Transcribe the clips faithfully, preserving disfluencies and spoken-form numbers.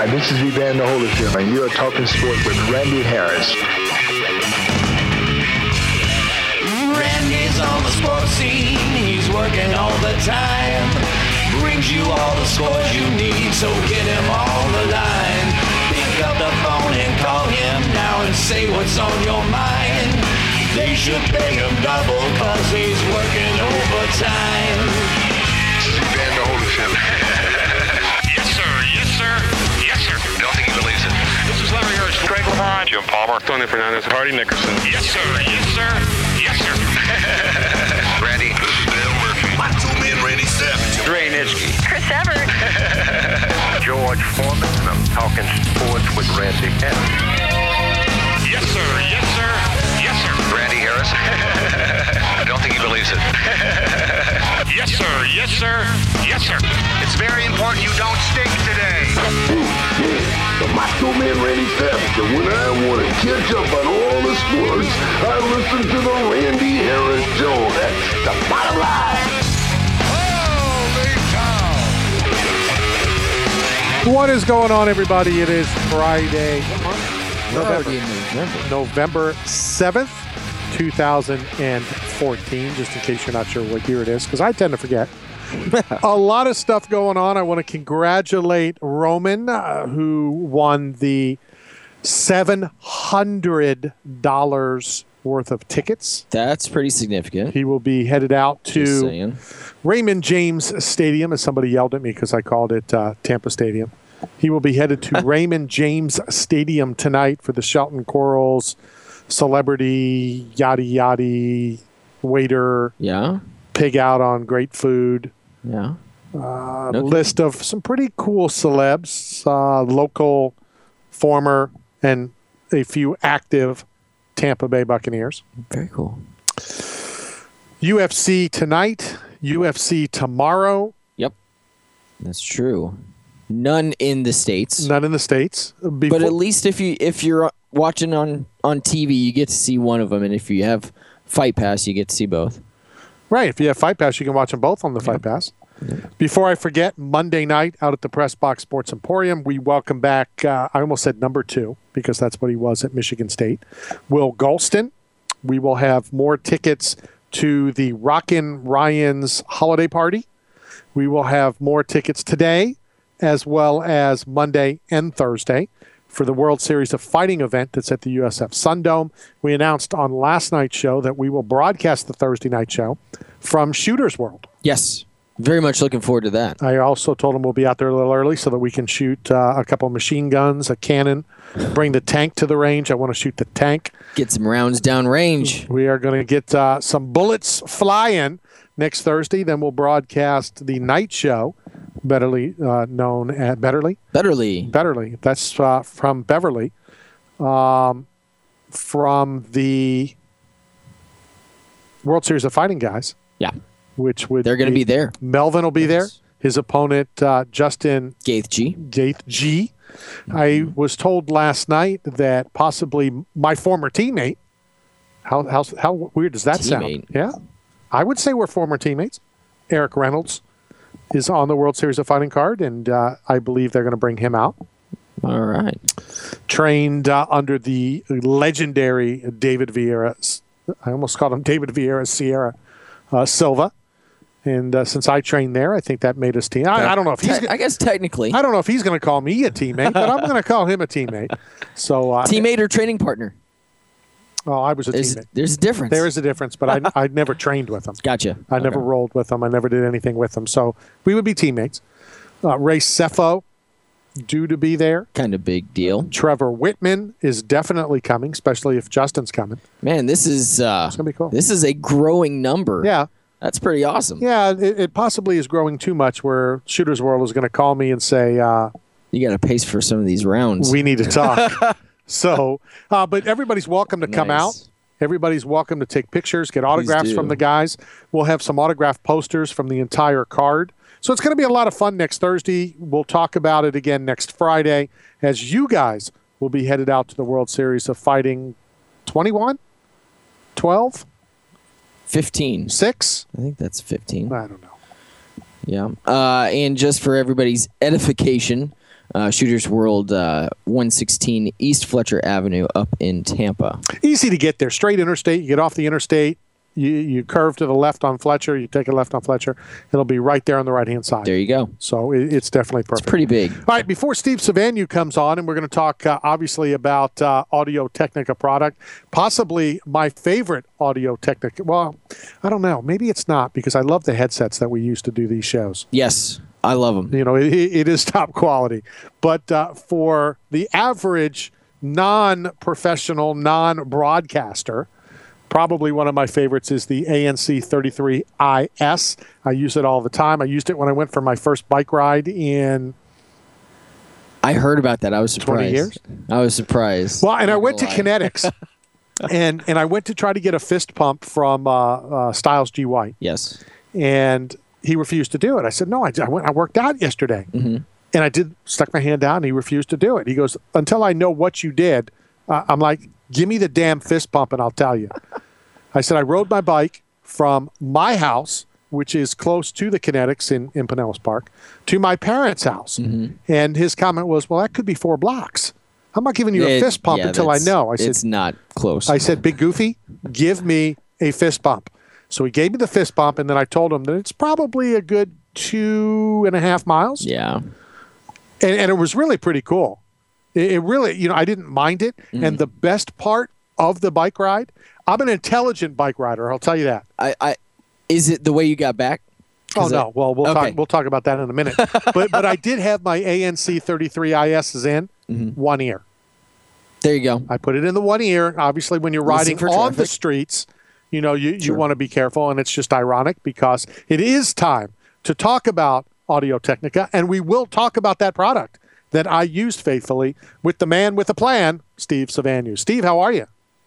Hi, this is Evander Holyfield, and you are talking sports with Randy Harris. Randy's on the sports scene, he's working all the time. Brings you all the scores you need, so get him on the line. Pick up the phone and call him now and say what's on your mind. They should pay him double, cause he's working overtime. This is Evander Holyfield. Yes, sir. Yes, sir. Yes, sir. Don't think he believes it. This is Larry Hirsch. Greg LeBron, Jim Palmer, Tony Fernandez, Hardy Nickerson. Yes, sir. Yes, sir. Yes, sir. Randy. This is Dale Murphy. My two men, Randy Savage. Dre Nitschke. Chris Everett. George Foreman, and I'm talking sports with Randy Harris. Yes, sir. Yes, sir. Yes, sir. Randy Harris. I don't think he believes it. Yes, sir. Yes, sir. Yes, sir. It's very important you don't stink today. The Macho Man Randy Savage, and when I want to catch up on all the sports, I listen to the Randy Harris Show. That's the bottom line. What is going on, everybody? It is Friday, November, November. November seventh, two thousand fourteen, just in case you're not sure what year it is, because I tend to forget. A lot of stuff going on. I want to congratulate Roman, uh, who won the seven hundred dollars worth of tickets. That's pretty significant. He will be headed out Just to saying. Raymond James Stadium, as somebody yelled at me because I called it uh, Tampa Stadium. He will be headed to Raymond James Stadium tonight for the Shelton Corals celebrity yada yada waiter Yeah. pig out on great food. Yeah. Uh, Okay. List of some pretty cool celebs, uh, local, former, and a few active Tampa Bay Buccaneers. Very cool. U F C tonight, U F C tomorrow. Yep. That's true. None in the States. None in the States. Before, But at least if you if you're watching on, on T V, you get to see one of them, and if you have Fight Pass, you get to see both. right, if you have Fight Pass, you can watch them both on the Fight Pass. Before I forget, Monday night out at the Press Box Sports Emporium, we welcome back, uh, I almost said number two, because that's what he was at Michigan State, Will Golston. We will have more tickets to the Rockin' Ryan's holiday party. We will have more tickets today, as well as Monday and Thursday, for the World Series of Fighting event that's at the U S F Sundome. We announced on last night's show that we will broadcast the Thursday night show from Shooter's World. Yes. Very much looking forward to that. I also told him we'll be out there a little early so that we can shoot uh, a couple of machine guns, a cannon, bring the tank to the range. I want to shoot the tank. Get some rounds down range. We are going to get uh, some bullets flying next Thursday. Then we'll broadcast the night show, betterly uh, known at Betterly. Betterly. Betterly. That's uh, from Beverly. Um, from the World Series of Fighting guys. Yeah. Which would They're going to be there. Melvin will be there. Yes. His opponent, uh, Justin Gaeth G. Gaeth G. I was told last night that possibly my former teammate. How how how weird does that Teammate. sound? Yeah, I would say we're former teammates. Eric Reynolds is on the World Series of Fighting card, and uh, I believe they're going to bring him out. All right. Trained uh, under the legendary David Vieira. I almost called him David Vieira Sierra uh, Silva. And uh, since I trained there, I think that made us team. I, I don't know if he's. Te- I guess technically. I don't know if he's going to call me a teammate, but I'm going to call him a teammate. So uh, Teammate or training partner? Oh, I was a There's, teammate. there's a difference. There is a difference, but I I never trained with him. Gotcha. I never Okay. rolled with him. I never did anything with him. So we would be teammates. Uh, Ray Cephalo, due to be there. Kind of big deal. Trevor Whitman is definitely coming, especially if Justin's coming. Man, this is uh, It's gonna be cool. This is a growing number. Yeah. That's pretty awesome. Yeah, it, it possibly is growing too much where Shooter's World is going to call me and say, uh, You got to pace for some of these rounds. we need to talk. so, uh, but everybody's welcome to come Nice. out. Everybody's welcome to take pictures, get autographs do. from the guys. We'll have some autograph posters from the entire card. So it's going to be a lot of fun next Thursday. We'll talk about it again next Friday as you guys will be headed out to the World Series of Fighting twenty-one, twelve, fifteen. six. I think that's fifteen. I don't know. Yeah. Uh, and just for everybody's edification, Uh, Shooters World, uh, one sixteen East Fletcher Avenue up in Tampa. Easy to get there. Straight interstate. You get off the interstate. You, you curve to the left on Fletcher. You take a left on Fletcher. It'll be right there on the right-hand side. There you go. So it, it's definitely perfect. It's pretty big. All right, before Steve Savanu comes on, and we're going to talk, uh, obviously, about uh, Audio Technica product, possibly my favorite Audio Technica. Well, I don't know. Maybe it's not, because I love the headsets that we use to do these shows. Yes, I love them. You know, it, it is top quality. But uh, for the average non-professional, non-broadcaster, probably one of my favorites is the A N C thirty-three I S. I use it all the time. I used it when I went for my first bike ride in I heard about that. I was surprised. twenty years. I was surprised. Well, and I went to lie. Kinetics, and and I went to try to get a fist pump from uh, uh, Styles G. White. Yes. And he refused to do it. I said, no, I, I went. I worked out yesterday. Mm-hmm. And I did stuck my hand down, and he refused to do it. He goes, until I know what you did, uh, I'm like, give me the damn fist pump, and I'll tell you. I said, I rode my bike from my house, which is close to the Kinetics in, in Pinellas Park, to my parents' house. Mm-hmm. And his comment was, well, that could be four blocks. I'm not giving you it, a fist pump yeah, until I know. I said, it's not close. I said, Big Goofy, give me a fist bump. So he gave me the fist bump, and then I told him that it's probably a good two and a half miles. Yeah. And, and it was really pretty cool. It, it really, you know, I didn't mind it. Mm. And the best part of the bike ride, I'm an intelligent bike rider, I'll tell you that. I, I Is it the way you got back? Oh, no. I, well, we'll, okay. talk, we'll talk about that in a minute. but but I did have my A N C thirty-three I S's in mm-hmm. one ear. There you go. I put it in the one ear. Obviously, when you're riding on the streets, you know, you, sure. you want to be careful. And it's just ironic because it is time to talk about Audio Technica. And we will talk about that product that I used faithfully with the man with a plan, Steve Savanu. Steve, how are you?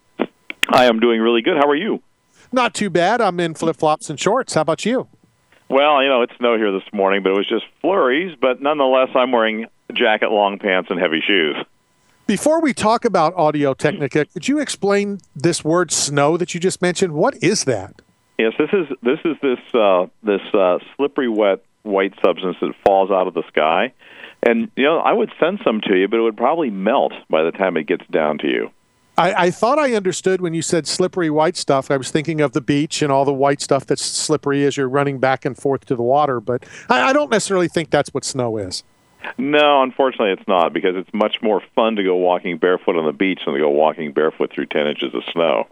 I am doing really good. How are you? Not too bad. I'm in flip-flops and shorts. How about you? Well, you know, it snowed here this morning, but it was just flurries. But nonetheless, I'm wearing a jacket, long pants, and heavy shoes. Before we talk about Audio Technica, could you explain this word snow that you just mentioned? What is that? Yes, this is this is this uh, this uh, slippery, wet, white substance that falls out of the sky. And, you know, I would send some to you, but it would probably melt by the time it gets down to you. I, I thought I understood when you said slippery white stuff. I was thinking of the beach and all the white stuff that's slippery as you're running back and forth to the water. But I, I don't necessarily think that's what snow is. No, unfortunately it's not, because it's much more fun to go walking barefoot on the beach than to go walking barefoot through ten inches of snow.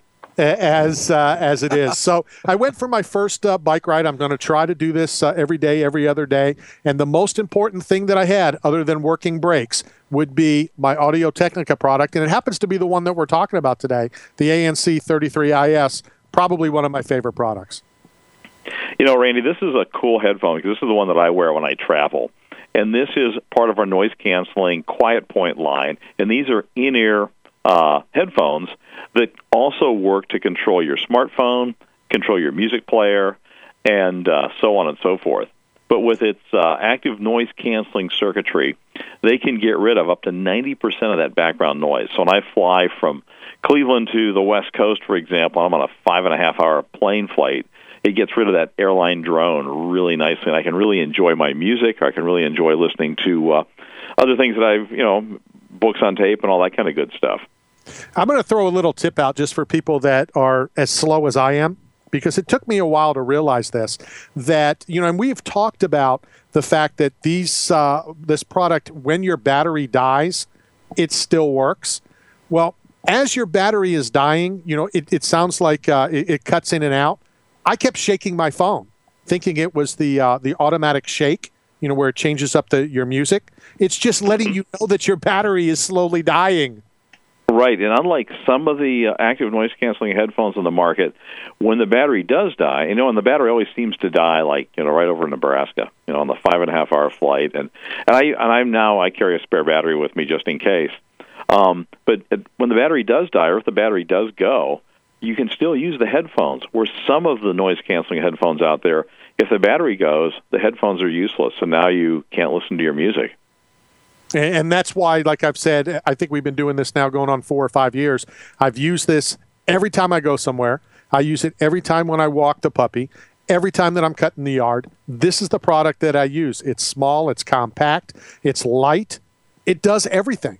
As uh, as it is. So I went for my first uh, bike ride. I'm going to try to do this uh, every day, every other day. And the most important thing that I had, other than working brakes, would be my Audio Technica product. And it happens to be the one that we're talking about today, the A N C thirty-three I S, probably one of my favorite products. You know, Randy, this is a cool headphone because this is the one that I wear when I travel. And this is part of our noise-canceling Quiet Point line. And these are in-ear uh, headphones that also work to control your smartphone, control your music player, and uh, so on and so forth. But with its uh, active noise-canceling circuitry, they can get rid of up to ninety percent of that background noise. So when I fly from Cleveland to the West Coast, for example, I'm on a five-and-a-half-hour plane flight, it gets rid of that airline drone really nicely, and I can really enjoy my music, or I can really enjoy listening to uh, other things that I've, you know, books on tape and all that kind of good stuff. I'm going to throw a little tip out just for people that are as slow as I am, because it took me a while to realize this, that, you know, and we've talked about the fact that these uh, this product, when your battery dies, it still works. Well, as your battery is dying, you know, it, it sounds like uh, it, it cuts in and out. I kept shaking my phone, thinking it was the uh, the automatic shake, you know, where it changes up the your music. It's just letting you know that your battery is slowly dying. Right, and unlike some of the uh, active noise-canceling headphones on the market, when the battery does die, you know, and the battery always seems to die, like, you know, right over in Nebraska, you know, on the five-and-a-half-hour flight. And, and, I, and I'm now, I carry a spare battery with me just in case. Um, but when the battery does die, or if the battery does go, you can still use the headphones, where some of the noise-canceling headphones out there, if the battery goes, the headphones are useless, so now you can't listen to your music. And that's why, like I've said, I think we've been doing this now going on four or five years. I've used this every time I go somewhere. I use it every time when I walk the puppy, every time that I'm cutting the yard. This is the product that I use. It's small, it's compact, it's light, it does everything.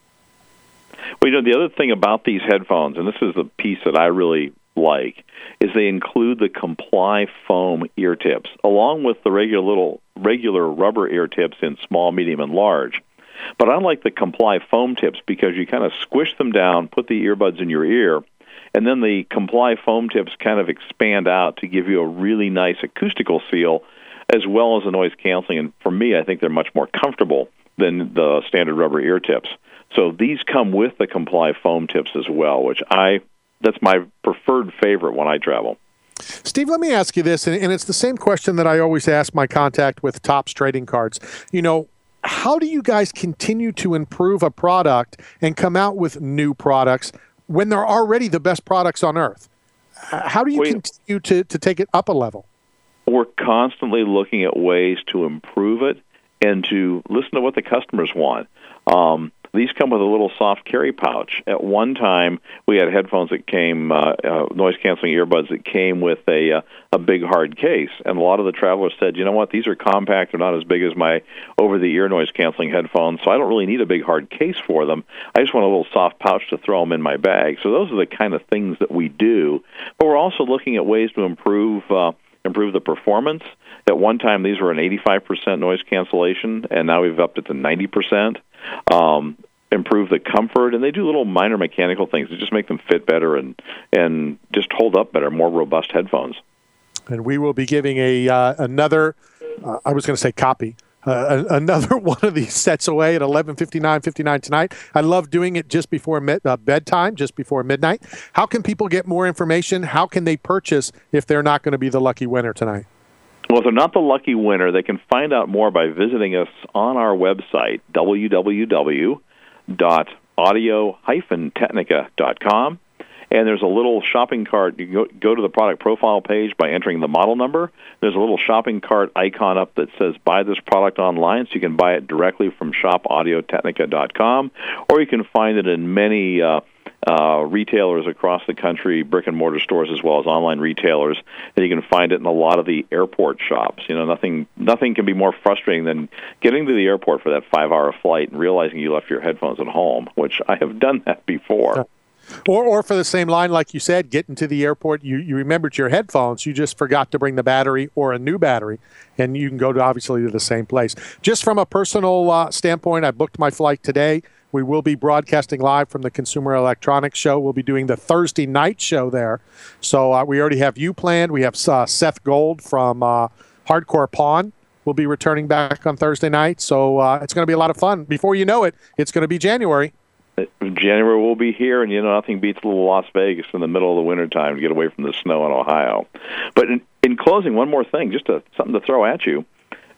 Well, you know, the other thing about these headphones, and this is the piece that I really like, is they include the Comply foam ear tips, along with the regular little regular rubber ear tips in small, medium, and large. But I like the Comply foam tips because you kind of squish them down, put the earbuds in your ear, and then the Comply foam tips kind of expand out to give you a really nice acoustical seal as well as a noise canceling. And for me, I think they're much more comfortable than the standard rubber ear tips. So these come with the Comply foam tips as well, which I that's my preferred favorite when I travel. Steve, let me ask you this, and it's the same question that I always ask my contact with Topps Trading Cards. You know, how do you guys continue to improve a product and come out with new products when they're already the best products on earth? How do you we, continue to, to take it up a level? We're constantly looking at ways to improve it and to listen to what the customers want. Um, these come with a little soft carry pouch. At one time, we had headphones that came, uh, uh, noise-canceling earbuds that came with a uh, a big hard case. And a lot of the travelers said, you know what, these are compact. They're not as big as my over-the-ear noise-canceling headphones, so I don't really need a big hard case for them. I just want a little soft pouch to throw them in my bag. So those are the kind of things that we do. But we're also looking at ways to improve uh, improve the performance. At one time, these were an eighty-five percent noise cancellation, and now we've upped it to ninety percent. Um, improve the comfort, and they do little minor mechanical things to just make them fit better and and just hold up better, more robust headphones. And we will be giving a uh, another, uh, I was going to say copy, uh, another one of these sets away at eleven fifty-nine fifty-nine tonight. I love doing it just before mid, uh, bedtime, just before midnight. How can people get more information? How can they purchase if they're not going to be the lucky winner tonight? Well, if they're not the lucky winner, they can find out more by visiting us on our website, w w w dot audio dash technica dot com. And there's a little shopping cart. You go, go to the product profile page by entering the model number. There's a little shopping cart icon up that says buy this product online, so you can buy it directly from shop audio technica dot com, or you can find it in many uh, uh, retailers across the country, brick-and-mortar stores as well as online retailers, and you can find it in a lot of the airport shops. You know, nothing nothing can be more frustrating than getting to the airport for that five-hour flight and realizing you left your headphones at home, which I have done that before. Or, or for the same line, like you said, getting to the airport, you, you remembered your headphones, you just forgot to bring the battery or a new battery, and you can go to obviously to the same place. Just from a personal uh, standpoint, I booked my flight today. We will be broadcasting live from the Consumer Electronics Show. We'll be doing the Thursday night show there. So uh, we already have you planned. We have uh, Seth Gold from uh, Hardcore Pawn will be returning back on Thursday night. So uh, it's going to be a lot of fun. Before you know it, it's going to be January. January will be here, and you know nothing beats a little Las Vegas in the middle of the wintertime to get away from the snow in Ohio. But in, in closing, one more thing, just to, something to throw at you.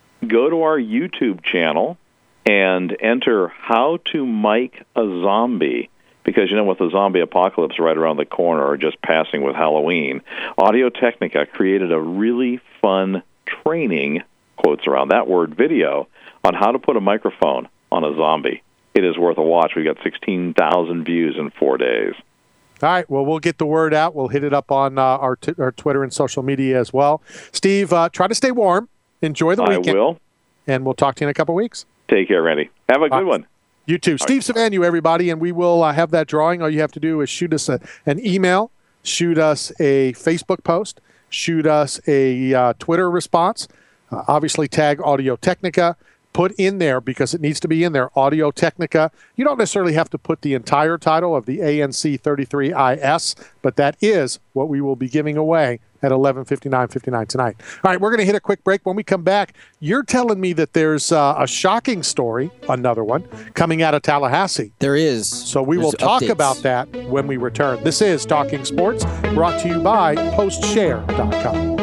Go to our YouTube channel and enter how to mic a zombie, because, you know, with the zombie apocalypse right around the corner or just passing with Halloween, Audio Technica created a really fun training, quotes around that word, video on how to put a microphone on a zombie. It is worth a watch. We got sixteen thousand views in four days. All right. Well, we'll get the word out. We'll hit it up on uh, our, t- our Twitter and social media as well. Steve, uh, try to stay warm. Enjoy the weekend. I will. And we'll talk to you in a couple weeks. Take care, Randy. Have a good uh, one. You too. All Steve right. Savanu, everybody, and we will uh, have that drawing. All you have to do is shoot us a, an email, shoot us a Facebook post, shoot us a uh, Twitter response, uh, obviously tag Audio Technica. Put in there, because it needs to be in there, Audio Technica. You don't necessarily have to put the entire title of the A N C thirty-three I S, but that is what we will be giving away at eleven fifty-nine fifty-nine tonight. All right, we're going to hit a quick break. When we come back, you're telling me that there's uh, a shocking story, another one, coming out of Tallahassee. There is. So we There's will talk updates. about that when we return. This is Talking Sports, brought to you by post share dot com.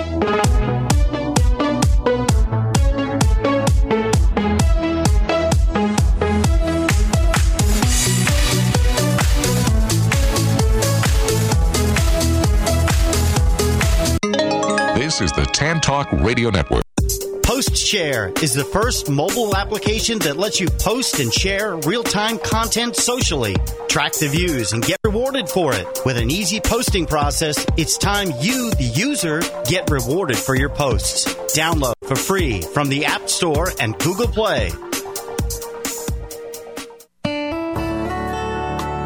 This is the Tan Talk Radio Network. PostShare is the first mobile application that lets you post and share real-time content socially. Track the views and get rewarded for it. With an easy posting process, it's time you, the user, get rewarded for your posts. Download for free from the App Store and Google Play.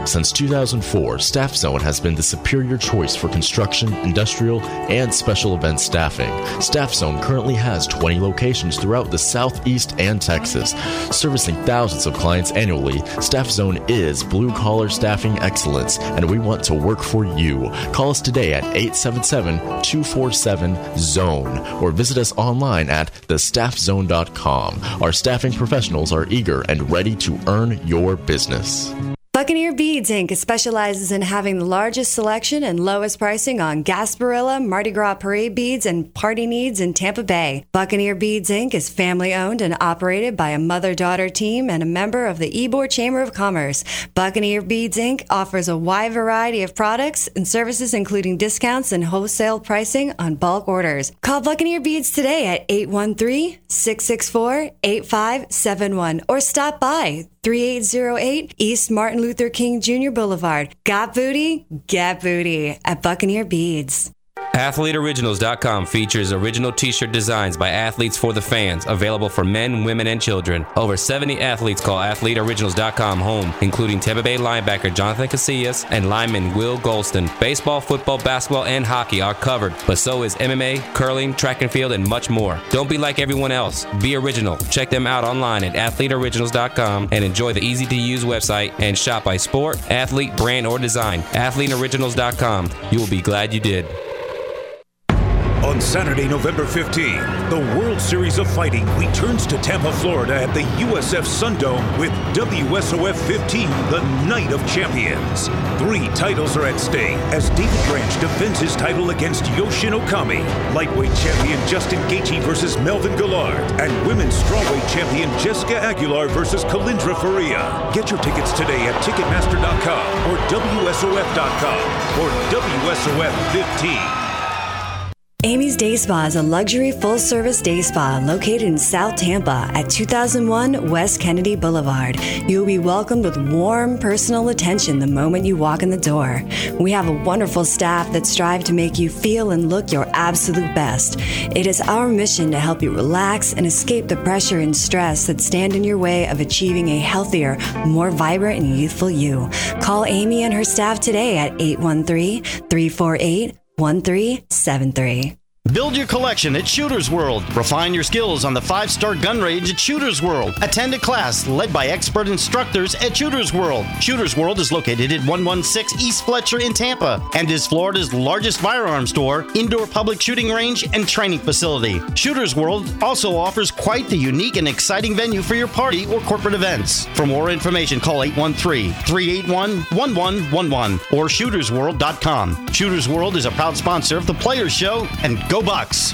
Since two thousand four, Staff Zone has been the superior choice for construction, industrial, and special event staffing. Staff Zone currently has twenty locations throughout the Southeast and Texas. Servicing thousands of clients annually, Staff Zone is blue-collar staffing excellence, and we want to work for you. Call us today at eight seven seven, two four seven, zone or visit us online at the staff zone dot com. Our staffing professionals are eager and ready to earn your business. Buccaneer Beads, Incorporated specializes in having the largest selection and lowest pricing on Gasparilla, Mardi Gras parade beads, and party needs in Tampa Bay. Buccaneer Beads, Incorporated is family-owned and operated by a mother-daughter team and a member of the Ybor Chamber of Commerce. Buccaneer Beads, Incorporated offers a wide variety of products and services, including discounts and wholesale pricing on bulk orders. Call Buccaneer Beads today at eight one three, six six four, eight five seven one or stop by thirty-eight oh eight East Martin Luther King Junior Boulevard. Got booty? Get booty at Buccaneer Beads. Athlete Originals dot com features original t-shirt designs by athletes for the fans, available for men, women, and children. Over seventy athletes call Athlete Originals dot com home, including Tampa Bay linebacker Jonathan Casillas and lineman Will Golston. Baseball, football, basketball, and hockey are covered, but so is M M A, curling, track and field, and much more. Don't be like everyone else. Be original. Check them out online at Athlete Originals dot com and enjoy the easy-to-use website and shop by sport, athlete, brand, or design. Athlete Originals dot com. You will be glad you did. On Saturday, November fifteenth, the World Series of Fighting returns to Tampa, Florida at the U S F Sundome with W S O F fifteen, the Night of Champions. Three titles are at stake as David Branch defends his title against Yoshin Okami, lightweight champion Justin Gaethje versus Melvin Gillard, and women's strawweight champion Jessica Aguilar versus Kalindra Faria. Get your tickets today at Ticketmaster dot com or W S O F dot com or W S O F fifteen. Amy's Day Spa is a luxury full-service day spa located in South Tampa at two thousand one West Kennedy Boulevard. You will be welcomed with warm, personal attention the moment you walk in the door. We have a wonderful staff that strive to make you feel and look your absolute best. It is our mission to help you relax and escape the pressure and stress that stand in your way of achieving a healthier, more vibrant, and youthful you. Call Amy and her staff today at eight one three, three four eight, one three seven three. Build your collection at Shooter's World. Refine your skills on the five-star gun range at Shooter's World. Attend a class led by expert instructors at Shooter's World. Shooter's World is located at one sixteen East Fletcher in Tampa and is Florida's largest firearms store, indoor public shooting range, and training facility. Shooter's World also offers quite the unique and exciting venue for your party or corporate events. For more information, call eight one three, three eight one, one one one one or shooters world dot com. Shooter's World is a proud sponsor of the Players Show, and go Bucks!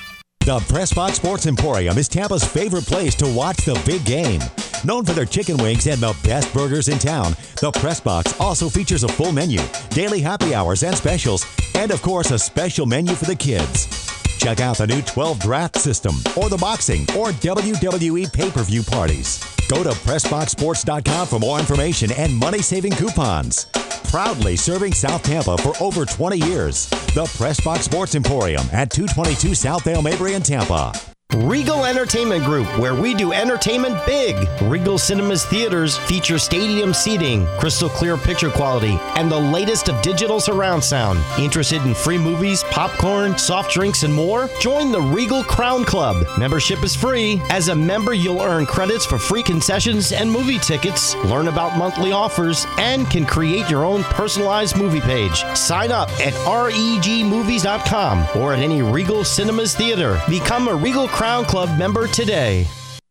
The Pressbox Sports Emporium is Tampa's favorite place to watch the big game. Known for their chicken wings and the best burgers in town, the Pressbox also features a full menu, daily happy hours and specials, and of course a special menu for the kids. Check out the new twelve draft system or the boxing or W W E pay-per-view parties. Go to press box sports dot com for more information and money-saving coupons. Proudly serving South Tampa for over twenty years. The Pressbox Sports Emporium at two twenty-two South Dale Mabry in Tampa. Regal Entertainment Group, where we do entertainment big. Regal Cinemas Theaters feature stadium seating, crystal clear picture quality, and the latest of digital surround sound. Interested in free movies, popcorn, soft drinks, and more? Join the Regal Crown Club. Membership is free. As a member, you'll earn credits for free concessions and movie tickets, learn about monthly offers, and can create your own personalized movie page. Sign up at reg movies dot com or at any Regal Cinemas Theater. Become a Regal Crown Club member today.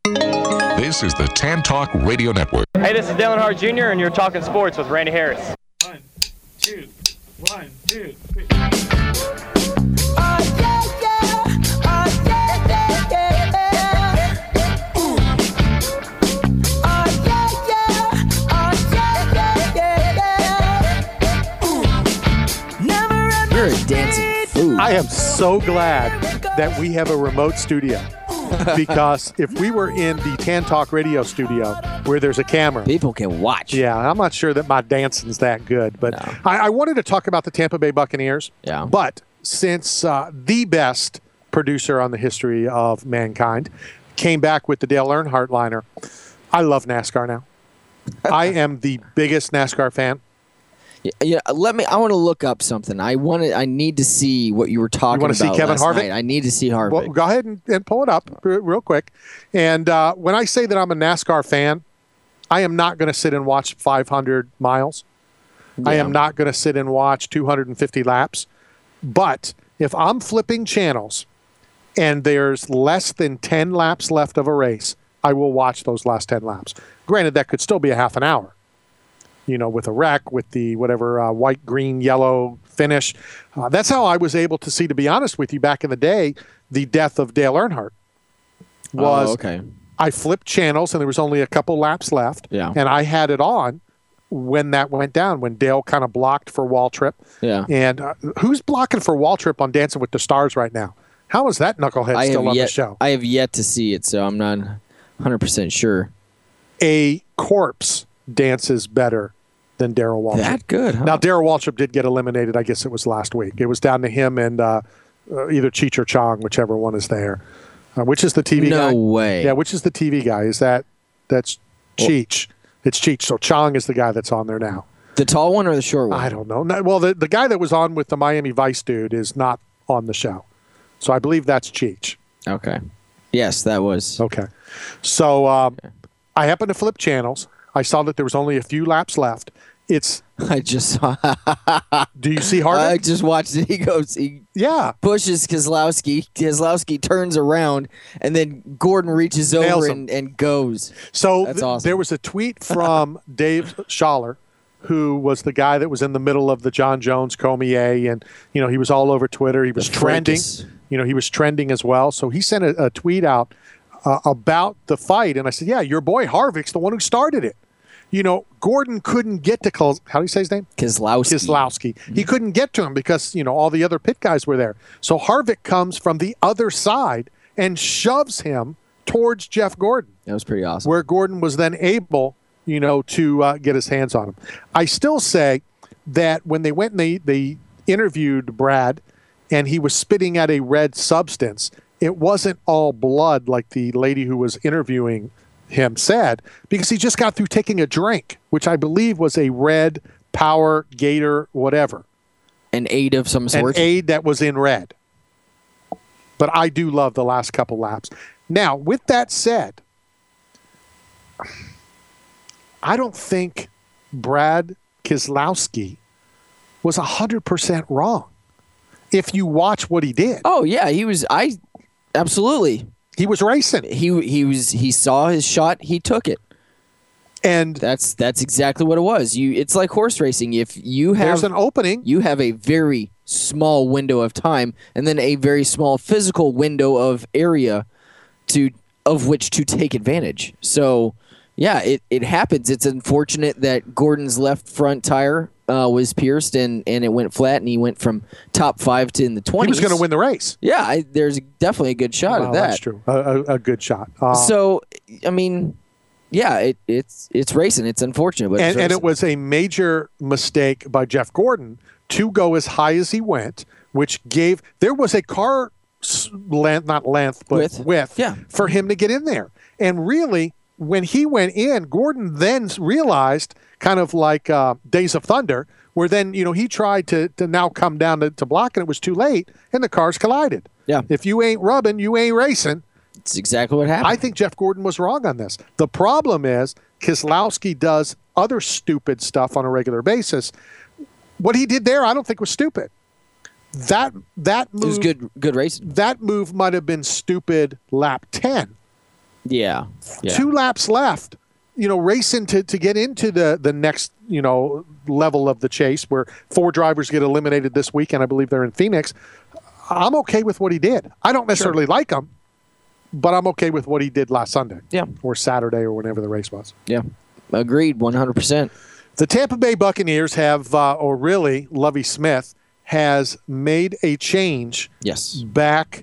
This is the Tan Talk Radio Network. Hey, this is Dylan Hart Junior and you're talking sports with Randy Harris. One, two, one, two, three. You're a dancing fool. I am so glad that we have a remote studio. Because if we were in the Tan Talk radio studio where there's a camera, people can watch. Yeah, I'm not sure that my dancing's that good. But no. I, I wanted to talk about the Tampa Bay Buccaneers. Yeah. But since uh, the best producer on the history of mankind came back with the Dale Earnhardt liner, I love NASCAR now. I am the biggest NASCAR fan Yeah, let me. I want to look up something. I want to. I need to see what you were talking You want to about see Kevin last Harvick? night. I need to see Harvick. Well, go ahead and, and pull it up r- real quick. And uh, when I say that I'm a NASCAR fan, I am not going to sit and watch five hundred miles. I Yeah. am not going to sit and watch two hundred fifty laps. But if I'm flipping channels and there's less than ten laps left of a race, I will watch those last ten laps. Granted, that could still be a half an hour, you know, with a wreck, with the whatever uh, white, green, yellow finish. Uh, that's how I was able to see, to be honest with you, back in the day, the death of Dale Earnhardt. Was oh, okay. I flipped channels and there was only a couple laps left, Yeah. and I had it on when that went down, when Dale kind of blocked for Waltrip. Yeah. And uh, who's blocking for Waltrip on Dancing with the Stars right now? How is that knucklehead I still have on yet, the show? I have yet to see it, so I'm not one hundred percent sure. A corpse dances better than Darrell Waltrip. That good, huh? Now, Darrell Waltrip did get eliminated, I guess it was last week. It was down to him and uh, uh, either Cheech or Chong, whichever one is there. Uh, which is the T V guy? No way. Yeah, which is the T V guy? Is that, that's Cheech. It's Cheech. So Chong is the guy that's on there now. The tall one or the short one? I don't know. No, well, the, the guy that was on with the Miami Vice dude is not on the show. So I believe that's Cheech. Okay. Yes, that was. Okay. So um, okay. I happened to flip channels. I saw that there was only a few laps left. It's. I just saw. Do you see Harvick? I just watched it. He goes. He yeah. pushes Keselowski. Keselowski turns around, and then Gordon reaches Nails over him. and, and goes. So That's th- awesome. there was a tweet from Dave Schaller, who was the guy that was in the middle of the John Jones Comier, and you know he was all over Twitter. He was The trending. fracas. You know he was trending as well. So he sent a, a tweet out uh, about the fight, and I said, "Yeah, your boy Harvick's the one who started it." You know, Gordon couldn't get to Kels- how do you say his name? Keselowski. Keselowski. Mm-hmm. He couldn't get to him because you know all the other pit guys were there. So Harvick comes from the other side and shoves him towards Jeff Gordon. That was pretty awesome. Where Gordon was then able, you know, to uh, get his hands on him. I still say that when they went and they, they interviewed Brad and he was spitting at a red substance, it wasn't all blood like the lady who was interviewing him said, because he just got through taking a drink, which I believe was a red Power Gator whatever. An aid of some sort? An aid that was in red. But I do love the last couple laps. Now, with that said, I don't think Brad Keselowski was one hundred percent wrong if you watch what he did. Oh, yeah. He was, I, absolutely. He was racing. He he was he saw his shot, he took it. And that's that's exactly what it was. You it's like horse racing. If you have there's an opening, you have a very small window of time and then a very small physical window of area to of which to take advantage. So, yeah, it, it happens. It's unfortunate that Gordon's left front tire uh, was pierced and, and it went flat, and he went from top five to in the twenties. He was going to win the race. Yeah, I, there's definitely a good shot Wow, at that. That's true. A, a, a good shot. Uh, so, I mean, yeah, it, it's it's racing. It's unfortunate, but and, it's and racing. it was a major mistake by Jeff Gordon to go as high as he went, which gave there was a car length, not length, but width, width yeah. for him to get in there. And really, when he went in, Gordon then realized, kind of like uh, Days of Thunder, where then you know he tried to to now come down to, to block, and it was too late, and the cars collided. Yeah, if you ain't rubbing, you ain't racing. It's exactly what happened. I think Jeff Gordon was wrong on this. The problem is Keselowski does other stupid stuff on a regular basis. What he did there, I don't think was stupid. That that move it was good good racing. That move might have been stupid lap ten. Yeah. yeah. Two laps left. You know, racing to, to get into the, the next, you know, level of the chase where four drivers get eliminated this weekend. I believe they're in Phoenix. I'm okay with what he did. I don't necessarily sure. like him, but I'm okay with what he did last Sunday. Yeah. Or Saturday or whenever the race was. Yeah. Agreed, one hundred percent. The Tampa Bay Buccaneers have, uh, or really, Lovie Smith has made a change yes. back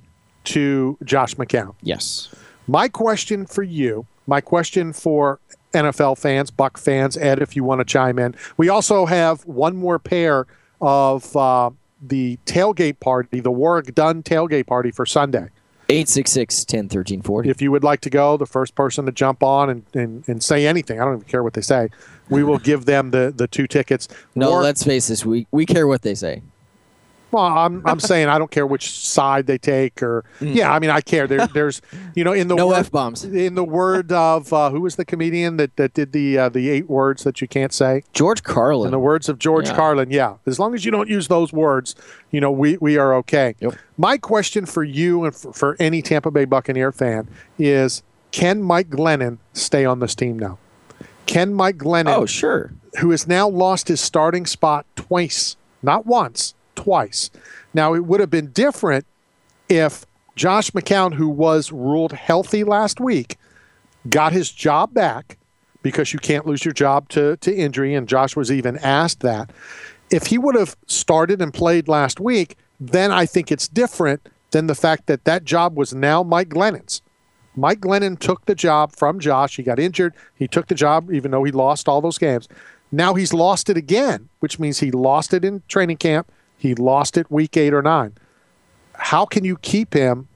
to Josh McCown. Yes. My question for you, my question for N F L fans, Buck fans, Ed, if you want to chime in. We also have one more pair of uh, the tailgate party, the Warwick Dunn tailgate party for Sunday. eight six six, one zero, one three four zero. If you would like to go, the first person to jump on and, and, and say anything, I don't even care what they say, we will give them the, the two tickets. No, or, let's face this. We, we care what they say. Well, I'm I'm saying I don't care which side they take, or Mm. yeah, I mean I care. There, there's you know in the No word, F-bombs. in the word of uh, who was the comedian that, that did the uh, the eight words that you can't say? George Carlin. In the words of George Yeah. Carlin, yeah. As long as you don't use those words, you know we we are okay. Yep. My question for you and for, for any Tampa Bay Buccaneer fan is: can Mike Glennon stay on this team now? Can Mike Glennon? Oh, sure. Who has now lost his starting spot twice, not once, twice. Now, it would have been different if Josh McCown, who was ruled healthy last week, got his job back, because you can't lose your job to, to injury, and Josh was even asked that. If he would have started and played last week, then I think it's different than the fact that that job was now Mike Glennon's. Mike Glennon took the job from Josh. He got injured. He took the job, even though he lost all those games. Now he's lost it again, which means he lost it in training camp. He lost it week eight or nine. How can you keep him?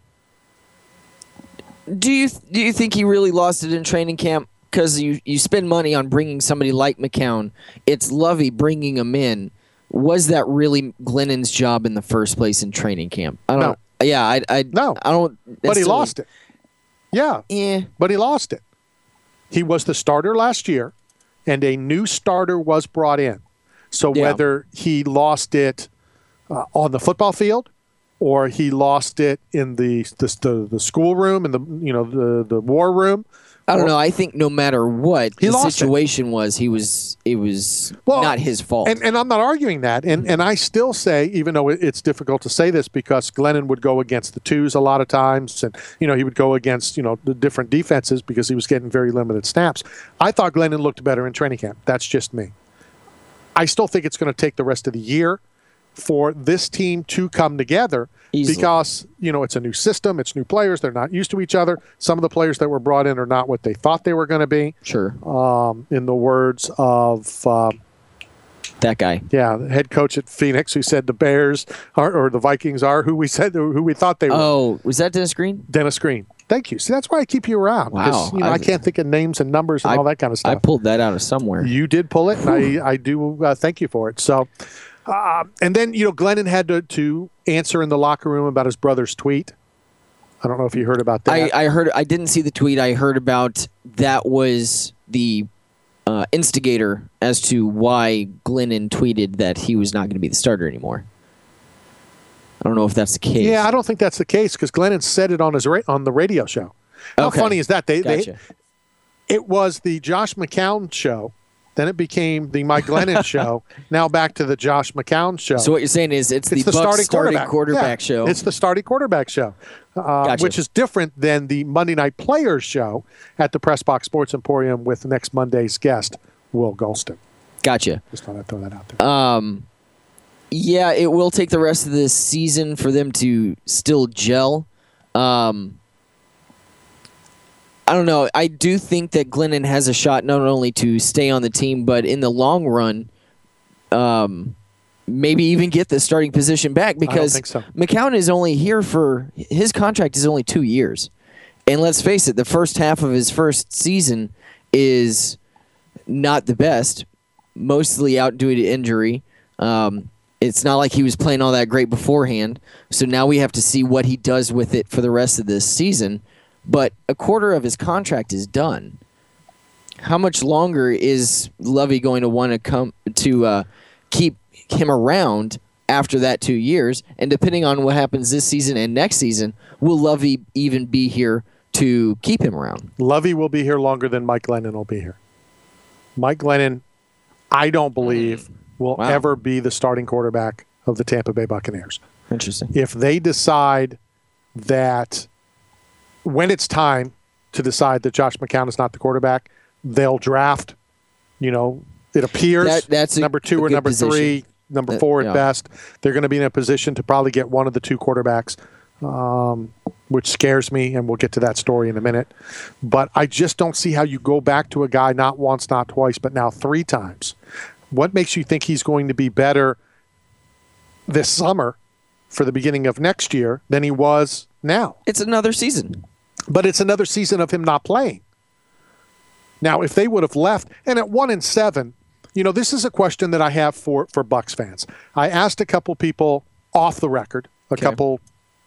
Do you do you think he really lost it in training camp? Because you, you spend money on bringing somebody like McCown. It's Lovey bringing him in. Was that really Glennon's job in the first place in training camp? I don't. No. Yeah, I. I no. I don't. But he lost it. Yeah. Yeah. But he lost it. He was the starter last year, and a new starter was brought in. So Yeah. whether he lost it uh, on the football field, or he lost it in the the, the, the school room and the you know the, the war room, I don't or- know. I think no matter what He the lost it. situation was, he was. It was Well, not his fault. And, and I'm not arguing that. And and I still say, even though it- it's difficult to say this, because Glennon would go against the twos a lot of times, and you know he would go against you know the different defenses because he was getting very limited snaps. I thought Glennon looked better in training camp. That's just me. I still think it's going to take the rest of the year for this team to come together. Easily. Because, you know, it's a new system, it's new players, they're not used to each other. Some of the players that were brought in are not what they thought they were going to be. Sure. Um, in the words of uh, that guy. Yeah, the head coach at Phoenix, who said the Bears are, or the Vikings are who we said who we thought they were. Oh, was that Dennis Green? Dennis Green. Thank you. See, that's why I keep you around. 'cause, Wow. You know, I, I- can't think of names and numbers and I- all that kind of stuff. I pulled that out of somewhere. You did pull it, and I, I do uh, thank you for it. So, uh, and then, you know, Glennon had to, to answer in the locker room about his brother's tweet. I don't know if you heard about that. I, I heard. I didn't see the tweet. I heard about that was the uh, instigator as to why Glennon tweeted that he was not going to be the starter anymore. I don't know if that's the case. Yeah, I don't think that's the case because Glennon said it on his ra- on the radio show. How Okay. funny is that? They, Gotcha. they it was the Josh McCown show. Then it became the Mike Glennon show. Now back to the Josh McCown show. So what you're saying is it's, the, Bucs starting quarterback, Yeah, show. It's the starting quarterback show, uh, Gotcha. which is different than the Monday Night Players show at the Press Box Sports Emporium with next Monday's guest, Will Golston. Gotcha. Just thought I'd throw that out there. Um, yeah, it will take the rest of this season for them to still gel. Um, I don't know. I do think that Glennon has a shot not only to stay on the team, but in the long run, um, maybe even get the starting position back because think so. McCown is only here for his contract is only two years, and let's face it, the first half of his first season is not the best, mostly out due to injury. Um, it's not like he was playing all that great beforehand, so now we have to see what he does with it for the rest of this season. But a quarter of his contract is done. How much longer is Lovey going to want to come to uh, keep him around after that two years? And depending on what happens this season and next season, will Lovey even be here to keep him around? Lovey will be here longer than Mike Glennon will be here. Mike Glennon, I don't believe, will Wow. ever be the starting quarterback of the Tampa Bay Buccaneers. Interesting. If they decide that when it's time to decide that Josh McCown is not the quarterback, they'll draft, you know, it appears That- that's a- number two a or good number position. three, number Uh, four at yeah. best. They're going to be in a position to probably get one of the two quarterbacks, um, which scares me, and we'll get to that story in a minute. But I just don't see how you go back to a guy not once, not twice, but now three times. What makes you think he's going to be better this summer for the beginning of next year than he was now. It's another season. But it's another season of him not playing. Now, if they would have left, and at one and seven, you know, this is a question that I have for, for Bucs fans. I asked a couple people off the record, a Okay. couple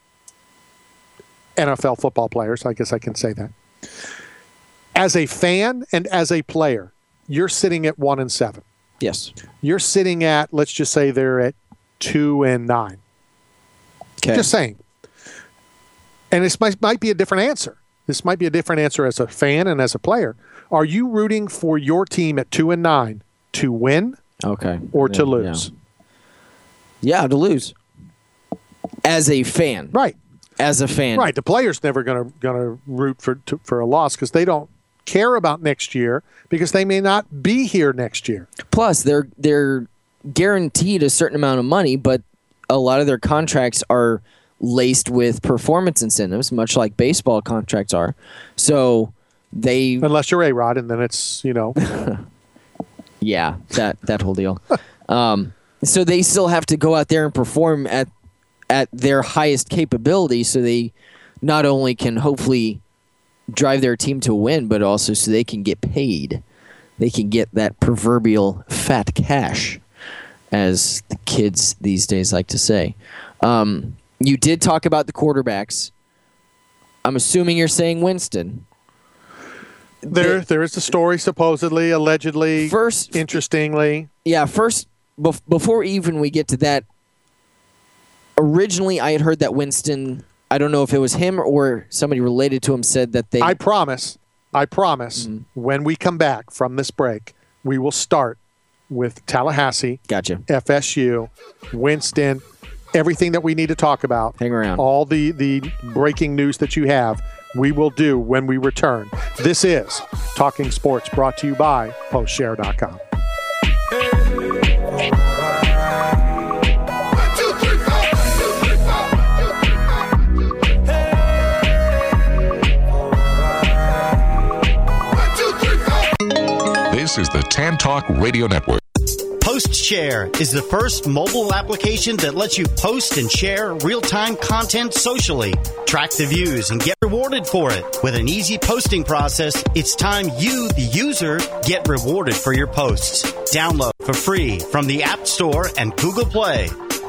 N F L football players, I guess I can say that. As a fan and as a player, you're sitting at one and seven. Yes. You're sitting at, let's just say they're at two and nine. Okay. Just saying. And this might, might be a different answer. This might be a different answer as a fan and as a player. Are you rooting for your team at two and nine to win Okay. or to Yeah, lose? Yeah. yeah, to lose. As a fan. Right. As a fan. Right. The player's never going to going to root for to, for a loss because they don't care about next year because they may not be here next year. Plus, they're they're guaranteed a certain amount of money, but a lot of their contracts are laced with performance incentives, much like baseball contracts are. So they unless you're A-Rod, and then it's you know, yeah, that that whole deal. um, so they still have to go out there and perform at at their highest capability, so they not only can hopefully drive their team to a win, but also so they can get paid. They can get that proverbial fat cash, as the kids these days like to say. Um, you did talk about the quarterbacks. I'm assuming you're saying Winston. There, The- there is a story supposedly, allegedly, First, interestingly. Yeah, first, bef- before even we get to that, originally I had heard that Winston, I don't know if it was him or somebody related to him, said that they... I promise, I promise, Mm-hmm. when we come back from this break, we will start with Tallahassee, Gotcha. F S U, Winston, everything that we need to talk about. Hang around. All the, the breaking news that you have, we will do when we return. This is Talking Sports, brought to you by Post Share dot com. This is the Tan Talk Radio Network. PostShare is the first mobile application that lets you post and share real-time content socially. Track the views and get rewarded for it. With an easy posting process, it's time you, the user, get rewarded for your posts. Download for free from the App Store and Google Play.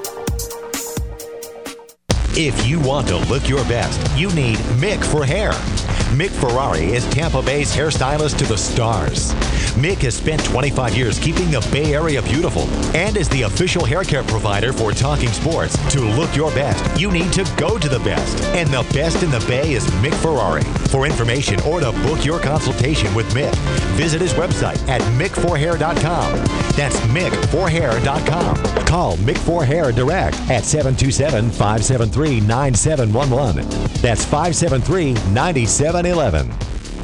If you want to look your best, you need Mick for hair. Mick Ferrari is Tampa Bay's hairstylist to the stars. Mick has spent twenty-five years keeping the Bay Area beautiful and is the official hair care provider for Talking Sports. To look your best, you need to go to the best. And the best in the Bay is Mick Ferrari. For information or to book your consultation with Mick, visit his website at mick for hair dot com. That's mick for hair dot com. Call Mick for Hair direct at seven two seven, five seven three, nine seven one one. That's five seven three, nine seven one one.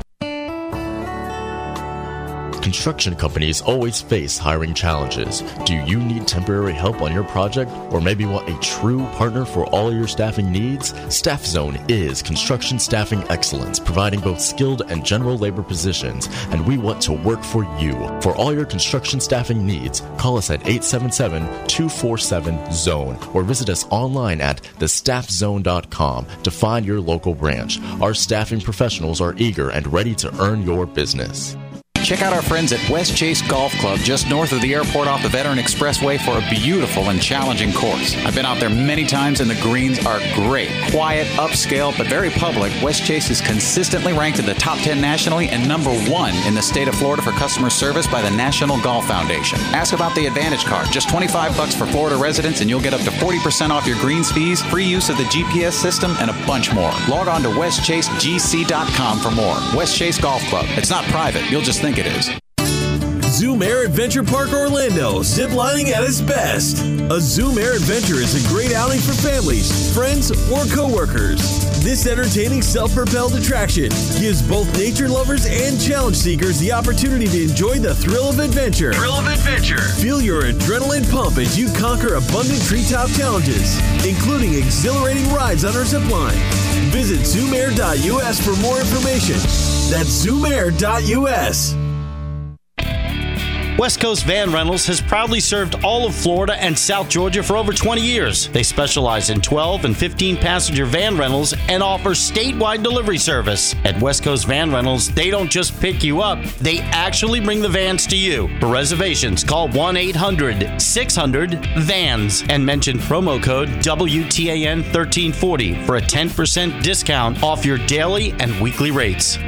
Construction companies always face hiring challenges. Do you need temporary help on your project, or maybe want a true partner for all your staffing needs? Staff Zone is construction staffing excellence, providing both skilled and general labor positions, and we want to work for you. For all your construction staffing needs, call us at eight seven seven, two four seven, zone or visit us online at the staff zone dot com to find your local branch. Our staffing professionals are eager and ready to earn your business. Check out our friends at West Chase Golf Club just north of the airport off the Veteran Expressway for a beautiful and challenging course. I've been out there many times and the greens are great. Quiet, upscale, but very public, West Chase is consistently ranked in the top ten nationally and number one in the state of Florida for customer service by the National Golf Foundation. Ask about the Advantage Card. Just twenty-five bucks for Florida residents and you'll get up to forty percent off your greens fees, free use of the G P S system, and a bunch more. Log on to west chase g c dot com for more. West Chase Golf Club. It's not private. You'll just think it is. Zoom Air Adventure Park Orlando, ziplining at its best. A Zoom Air Adventure is a great outing for families, friends, or coworkers. This entertaining self-propelled attraction gives both nature lovers and challenge seekers the opportunity to enjoy the thrill of adventure. Thrill of adventure. Feel your adrenaline pump as you conquer abundant treetop challenges, including exhilarating rides on our zipline. Visit zoom air dot u s for more information. That's zoom air dot u s. West Coast Van Rentals has proudly served all of Florida and South Georgia for over twenty years. They specialize in twelve and fifteen passenger van rentals and offer statewide delivery service. At West Coast Van Rentals, they don't just pick you up, they actually bring the vans to you. For reservations, call one eight hundred six hundred V A N S and mention promo code W T A N thirteen forty for a ten percent discount off your daily and weekly rates.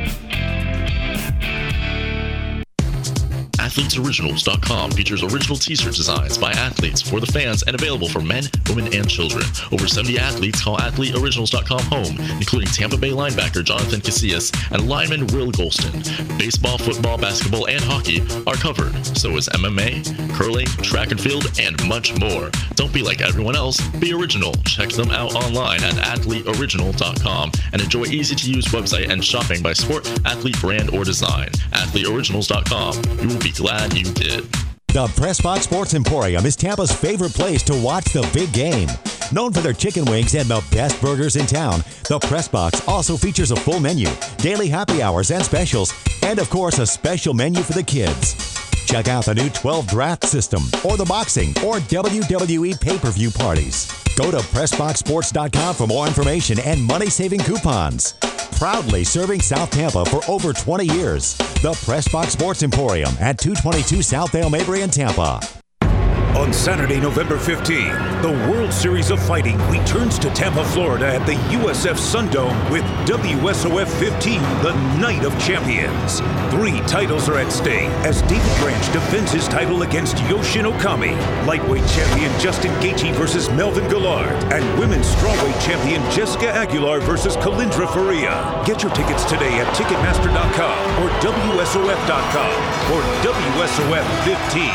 athletes originals dot com features original t-shirt designs by athletes for the fans and available for men, women, and children. Over seventy athletes call athlete originals dot com home, including Tampa Bay linebacker Jonathan Casillas and lineman Will Golston. Baseball, football, basketball, and hockey are covered. So is M M A, curling, track and field, and much more. Don't be like everyone else. Be original. Check them out online at athlete original dot com and enjoy easy-to-use website and shopping by sport, athlete, brand, or design. athlete originals dot com. You will be glad you did. The Pressbox Sports Emporium is Tampa's favorite place to watch the big game. Known for their chicken wings and the best burgers in town, the Pressbox also features a full menu, daily happy hours and specials, and of course a special menu for the kids. Check out the new twelve draft system, or the boxing, or W W E pay-per-view parties. Go to press box sports dot com for more information and money-saving coupons. Proudly serving South Tampa for over twenty years. The Pressbox Sports Emporium at two twenty-two South Dale Mabry in Tampa. On Saturday, November fifteenth, the World Series of Fighting returns to Tampa, Florida at the U S F Sundome with W S O F fifteen, the Night of Champions. Three titles are at stake as David Branch defends his title against Yoshin Okami, lightweight champion Justin Gaethje versus Melvin Gillard, and women's strawweight champion Jessica Aguilar versus Kalindra Faria. Get your tickets today at ticketmaster dot com or W S O F dot com for W S O F fifteen.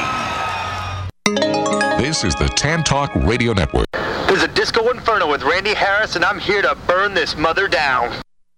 This is the Tan Talk Radio Network. There's a Disco Inferno with Randy Harris, and I'm here to burn this mother down.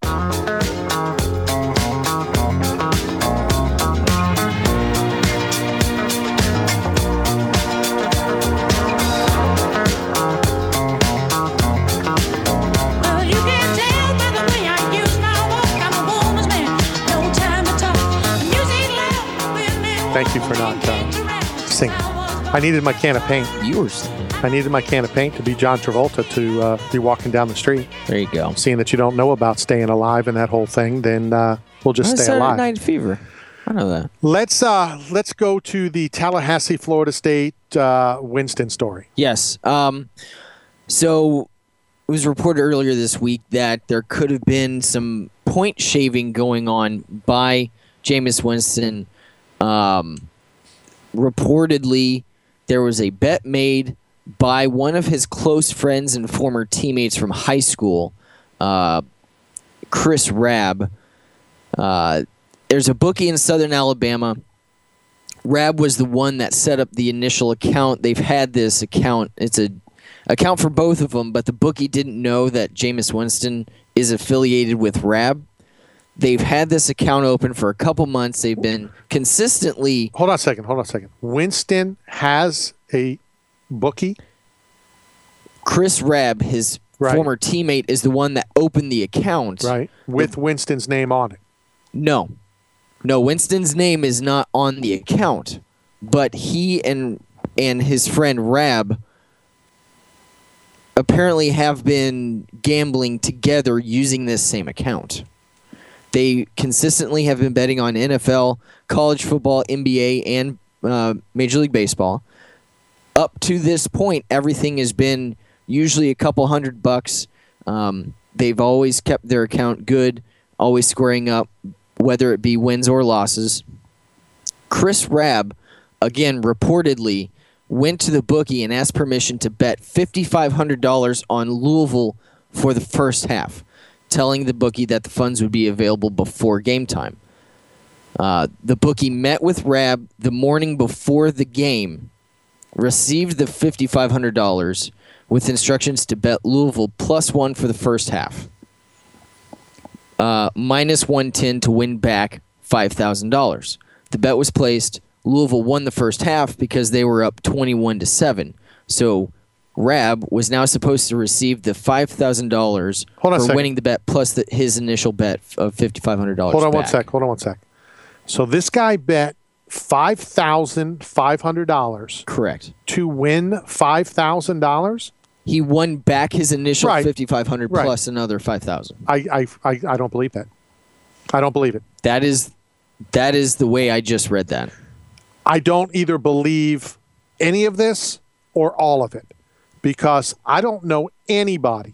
Thank you for not uh, singing. I needed my can of paint. You were singing. I needed my can of paint to be John Travolta to uh, be walking down the street. There you go. Seeing that you don't know about staying alive and that whole thing, then uh, we'll just That's stay Saturday alive. Night Fever. I know that. Let's uh, let's go to the Tallahassee, Florida State uh, Winston story. Yes. Um, so it was reported earlier this week that there could have been some point shaving going on by Jameis Winston. Um, reportedly, there was a bet made by one of his close friends and former teammates from high school, uh, Chris Rabb. Uh, there's a bookie in southern Alabama. Rabb was the one that set up the initial account. They've had this account. It's a account for both of them, but the bookie didn't know that Jameis Winston is affiliated with Rabb. They've had this account open for a couple months. They've been consistently... Hold on a second. Hold on a second. Winston has a bookie? Chris Rabb, his right. former teammate, is the one that opened the account. Right. With the, Winston's name on it. No. No, Winston's name is not on the account. But he and and his friend Rabb apparently have been gambling together using this same account. They consistently have been betting on N F L, college football, N B A, and uh, Major League Baseball. Up to this point, everything has been usually a couple hundred bucks. Um, they've always kept their account good, always squaring up, whether it be wins or losses. Chris Rabb, again, reportedly went to the bookie and asked permission to bet five thousand five hundred dollars on Louisville for the first half, telling the bookie that the funds would be available before game time. Uh, the bookie met with Rabb the morning before the game, received the five thousand five hundred dollars with instructions to bet Louisville plus one for the first half, uh, minus one ten to win back five thousand dollars. The bet was placed. Louisville won the first half because they were up twenty-one to seven. So Rabb was now supposed to receive the five thousand dollars for winning the bet plus the, his initial bet of five thousand five hundred dollars. Hold on back. one sec. Hold on one sec. So this guy bet five thousand five hundred dollars. Correct. To win five thousand dollars? He won back his initial Right. fifty-five hundred Right. plus another five thousand. I, I, I, I don't believe that. I don't believe it. That is that is the way I just read that. I don't either believe any of this or all of it because I don't know anybody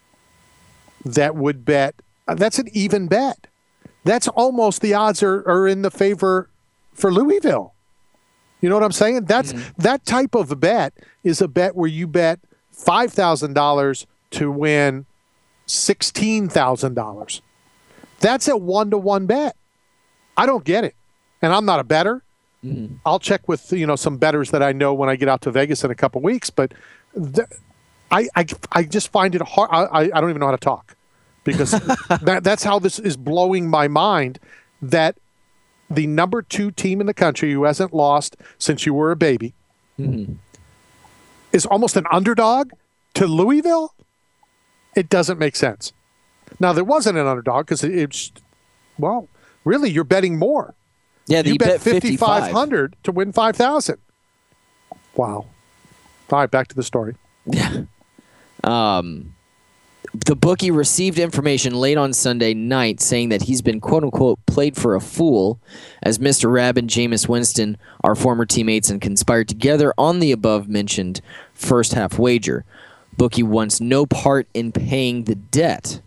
that would bet. That's an even bet. That's almost the odds are, are in the favor for Louisville. You know what I'm saying? That's Mm-hmm. that type of a bet is a bet where you bet five thousand dollars to win sixteen thousand dollars. That's a one-to-one bet. I don't get it. And I'm not a bettor. Mm-hmm. I'll check with, you know, some bettors that I know when I get out to Vegas in a couple weeks, but th- I, I I just find it hard. I, I don't even know how to talk because that, that's how this is blowing my mind that the number two team in the country who hasn't lost since you were a baby mm-hmm. is almost an underdog to Louisville. It doesn't make sense. Now, there wasn't an underdog because it, it's, well, really, you're betting more. Yeah, you you bet bet fifty-five hundred to win five thousand. Wow. All right, back to the story. Yeah. Um, the bookie received information late on Sunday night saying that he's been quote-unquote played for a fool as Mister Rabb and Jameis Winston are former teammates and conspired together on the above-mentioned first-half wager. Bookie wants no part in paying the debt.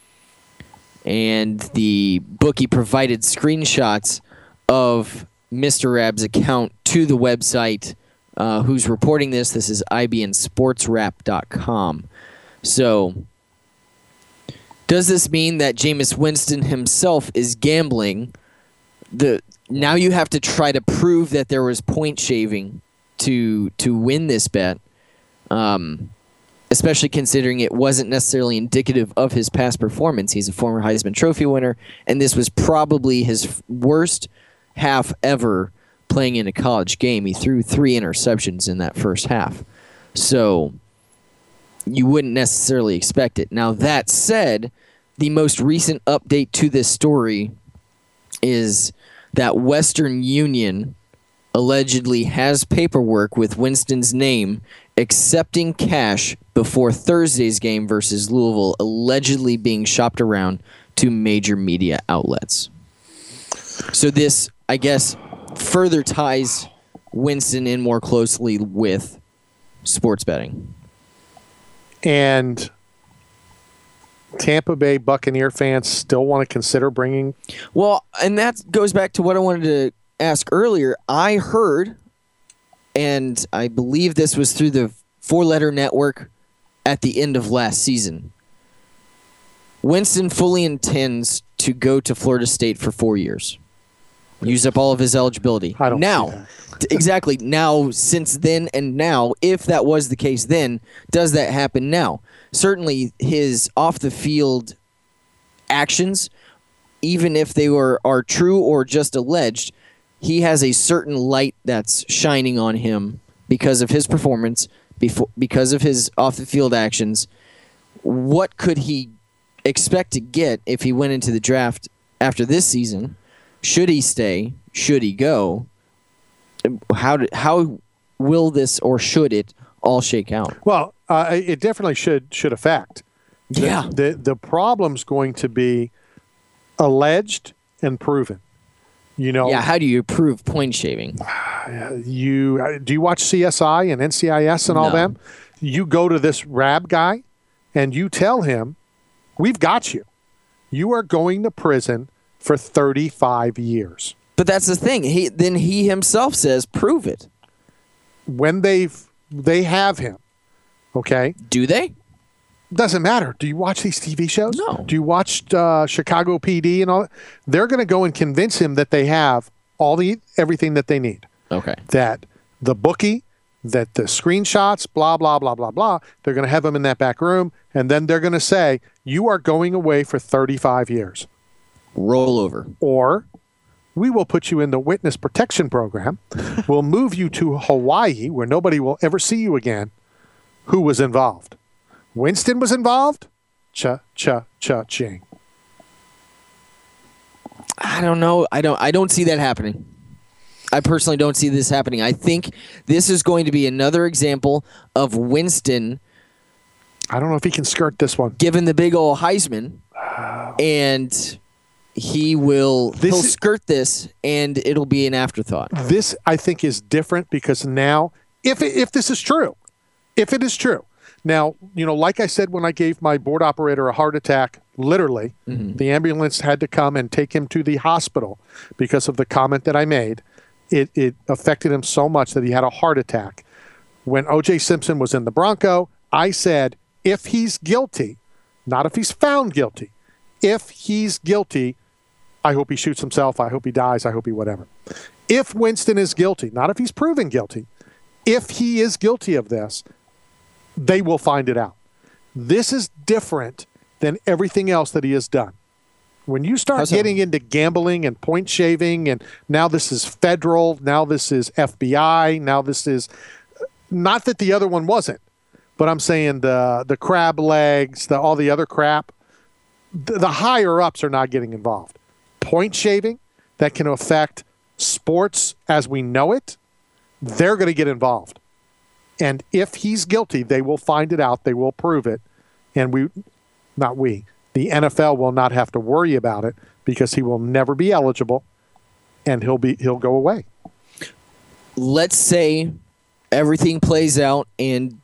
And the bookie provided screenshots of Mister Rabb's account to the website. Uh, who's reporting this? This is I B N Sports Wrap dot com. So, does this mean that Jameis Winston himself is gambling? The now you have to try to prove that there was point shaving to to win this bet, um, especially considering it wasn't necessarily indicative of his past performance. He's a former Heisman Trophy winner, and this was probably his worst half ever playing in a college game. He threw three interceptions in that first half. So you wouldn't necessarily expect it. Now, that said, the most recent update to this story is that Western Union allegedly has paperwork with Winston's name accepting cash before Thursday's game versus Louisville, allegedly being shopped around to major media outlets. So this, I guess, further ties Winston in more closely with sports betting. And Tampa Bay Buccaneer fans still want to consider bringing... Well, and that goes back to what I wanted to ask earlier. I heard, and I believe this was through the four-letter network at the end of last season, Winston fully intends to go to Florida State for four years. Use up all of his eligibility. I don't now, t- exactly. Now, since then and now, if that was the case then, does that happen now? Certainly, his off-the-field actions, even if they were are true or just alleged, he has a certain light that's shining on him because of his performance, before, because of his off-the-field actions. What could he expect to get if he went into the draft after this season? Should he stay? Should he go? How did, how will this or should it all shake out? Well, uh, it definitely should should affect. The, Yeah. The the problem's going to be alleged and proven. You know. Yeah. How do you prove point shaving? You do you watch C S I and N C I S and all No. them? You go to this Rab guy, and you tell him, "We've got you. You are going to prison for thirty-five years." But that's the thing. He then he himself says, "Prove it." When they've they have him, okay? Do they? Doesn't matter. Do you watch these T V shows? No. Do you watch uh, Chicago P D and all that? They're going to go and convince him that they have all the everything that they need. Okay. That the bookie, that the screenshots, blah, blah, blah, blah, blah. They're going to have him in that back room, and then they're going to say, you are going away for thirty-five years. Roll over. Or we will put you in the witness protection program. We'll move you to Hawaii where nobody will ever see you again. Who was involved? Winston was involved? Cha, cha, cha, ching. I don't know. I don't. I don't see that happening. I personally don't see this happening. I think this is going to be another example of Winston. I don't know if he can skirt this one. Given the big old Heisman, and he will This he'll is- skirt this, and it'll be an afterthought. This, I think, is different because now, if it, if this is true, if it is true, now, you know, like I said when I gave my board operator a heart attack, literally, the ambulance had to come and take him to the hospital because of the comment that I made. It, it affected him so much that he had a heart attack. When O J Simpson was in the Bronco, I said, if he's guilty, not if he's found guilty, if he's guilty, I hope he shoots himself, I hope he dies, I hope he whatever. If Winston is guilty, not if he's proven guilty, if he is guilty of this, they will find it out. This is different than everything else that he has done. When you start How's that? getting into gambling and point shaving, and now this is federal, now this is F B I, now this is, not that the other one wasn't, but I'm saying the the crab legs, the all the other crap, the, the higher ups are not getting involved. Point shaving that can affect sports as we know it, they're going to get involved. And if he's guilty, they will find it out, they will prove it, and we, not we, the N F L will not have to worry about it because he will never be eligible, and he'll be he'll go away. Let's say everything plays out and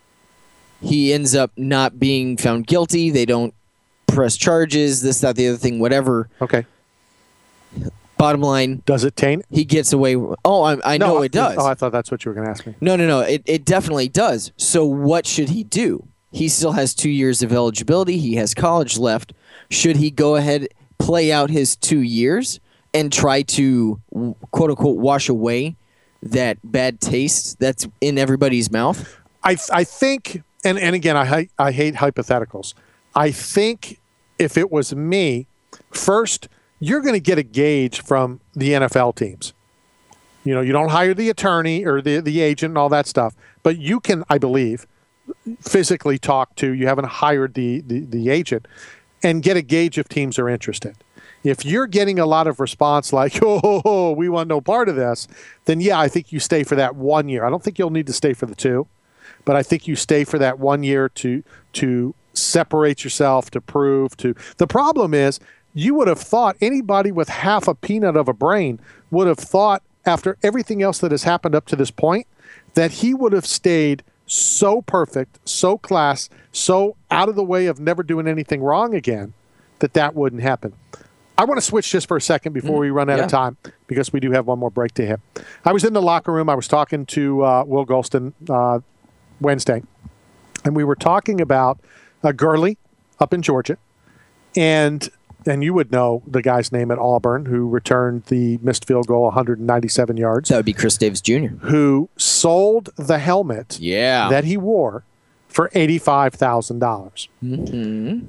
he ends up not being found guilty. They don't press charges, this, that, the other thing, whatever. Okay. Bottom line. Does it taint? He gets away. Oh, I, I No, know I- it does. Oh, I thought that's what you were going to ask me. No, no, no. It, it definitely does. So what should he do? He still has two years of eligibility. He has college left. Should he go ahead, play out his two years, and try to, quote unquote, wash away that bad taste that's in everybody's mouth? I I think, and, and again, I hate, I hate hypotheticals. I think if it was me, first, you're going to get a gauge from the N F L teams. You know, you don't hire the attorney or the, the agent and all that stuff, but you can, I believe, physically talk to, you haven't hired the, the, the agent, and get a gauge if teams are interested. If you're getting a lot of response like, oh, oh, oh, we want no part of this, then yeah, I think you stay for that one year. I don't think you'll need to stay for the two, but I think you stay for that one year to to separate yourself, to prove to. The problem is, you would have thought anybody with half a peanut of a brain would have thought, after everything else that has happened up to this point, that he would have stayed so perfect, so class, so out of the way of never doing anything wrong again, that that wouldn't happen. I want to switch just for a second before we run out yeah. of time, because we do have one more break to hit. I was in the locker room. I was talking to uh, Will Golston uh, Wednesday, and we were talking about uh, Gurley up in Georgia, and and you would know the guy's name at Auburn who returned the missed field goal one hundred ninety-seven yards. That would be Chris Davis Junior Who sold the helmet yeah. that he wore for eighty-five thousand dollars. Mm-hmm.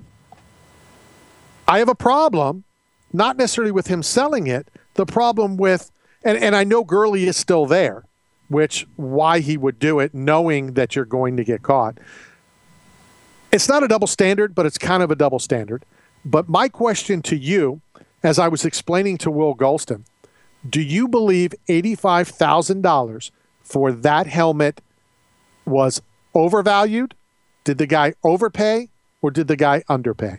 I have a problem, not necessarily with him selling it, the problem with, and, and I know Gurley is still there, which why he would do it knowing that you're going to get caught. It's not a double standard, but it's kind of a double standard. But my question to you, as I was explaining to Will Golston, do you believe eighty-five thousand dollars for that helmet was overvalued? Did the guy overpay or did the guy underpay?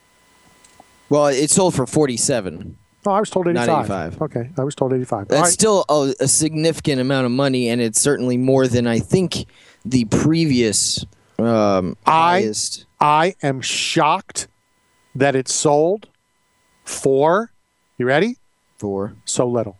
Well, it sold for forty-seven. Oh, I was told eighty-five. Not eighty-five. Okay, I was told eighty-five. That's All right. still a, a significant amount of money, and it's certainly more than I think the previous um, I, highest. I am shocked that it sold for, you ready? For? So little.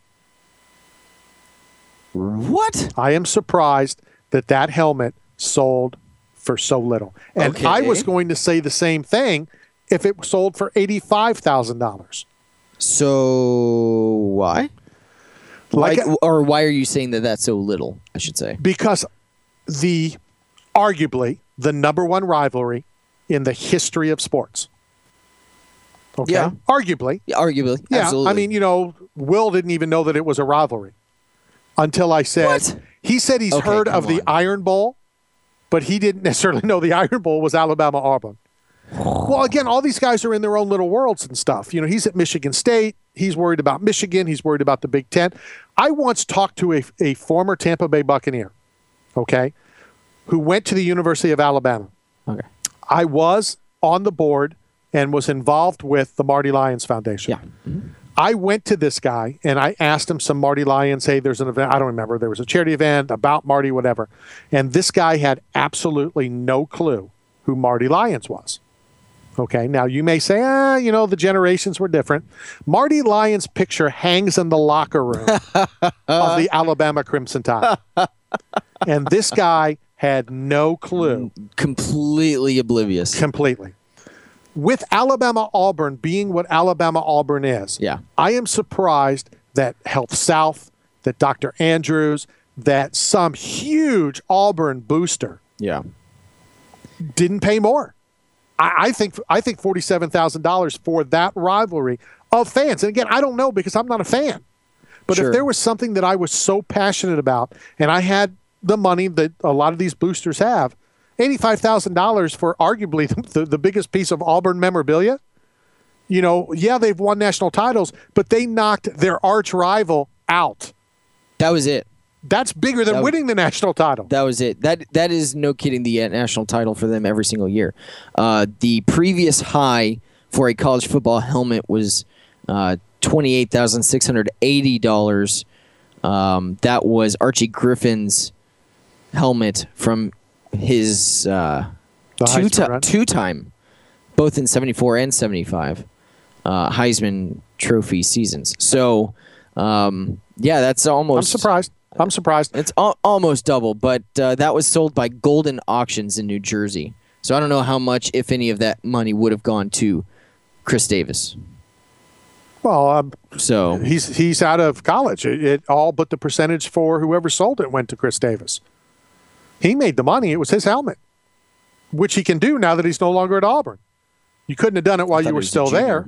What? I am surprised that that helmet sold for so little. And Okay. I was going to say the same thing if it sold for eighty-five thousand dollars. So why? Like why, or why are you saying that that's so little, I should say? Because the, arguably, the number one rivalry in the history of sports. Okay? Yeah. Arguably. Yeah, arguably. Yeah. Absolutely. I mean, you know, Will didn't even know that it was a rivalry until I said, What? he said he's Okay, heard come of the on. Iron Bowl, but he didn't necessarily know the Iron Bowl was Alabama-Auburn. Well, again, all these guys are in their own little worlds and stuff. You know, he's at Michigan State. He's worried about Michigan. He's worried about the Big Ten. I once talked to a, a former Tampa Bay Buccaneer, okay, who went to the University of Alabama. Okay. I was on the board and was involved with the Marty Lyons Foundation. Yeah. Mm-hmm. I went to this guy and I asked him some Marty Lyons, hey, there's an event. I don't remember. There was a charity event about Marty, whatever. And this guy had absolutely no clue who Marty Lyons was. Okay, now you may say, ah, you know, the generations were different. Marty Lyons' picture hangs in the locker room of the Alabama Crimson Tide. And this guy had no clue. Completely oblivious. Completely. With Alabama Auburn being what Alabama Auburn is, yeah. I am surprised that Health South, that Doctor Andrews, that some huge Auburn booster yeah. didn't pay more. I, I think I think forty-seven thousand dollars for that rivalry of fans. And again, I don't know because I'm not a fan. But Sure. if there was something that I was so passionate about and I had the money that a lot of these boosters have, eighty-five thousand dollars for arguably the, the biggest piece of Auburn memorabilia. You know, yeah, they've won national titles, but they knocked their arch rival out. That was it. That's bigger than That was- winning the national title. That was it. That That is, no kidding, the uh, national title for them every single year. Uh, the previous high for a college football helmet was uh, twenty-eight thousand six hundred eighty dollars. Um, that was Archie Griffin's helmet from his uh, The two Heisman ti- run? two-time, both in seventy-four and seventy-five, uh, Heisman Trophy seasons. So, um, yeah, that's almost... I'm surprised. I'm surprised. It's al- almost double, but uh, that was sold by Golden Auctions in New Jersey. So I don't know how much, if any, of that money would have gone to Chris Davis. Well, um, so he's he's out of college. It, it all but the percentage for whoever sold it went to Chris Davis. He made the money. It was his helmet, which he can do now that he's no longer at Auburn. You couldn't have done it while thought you he were was a still junior.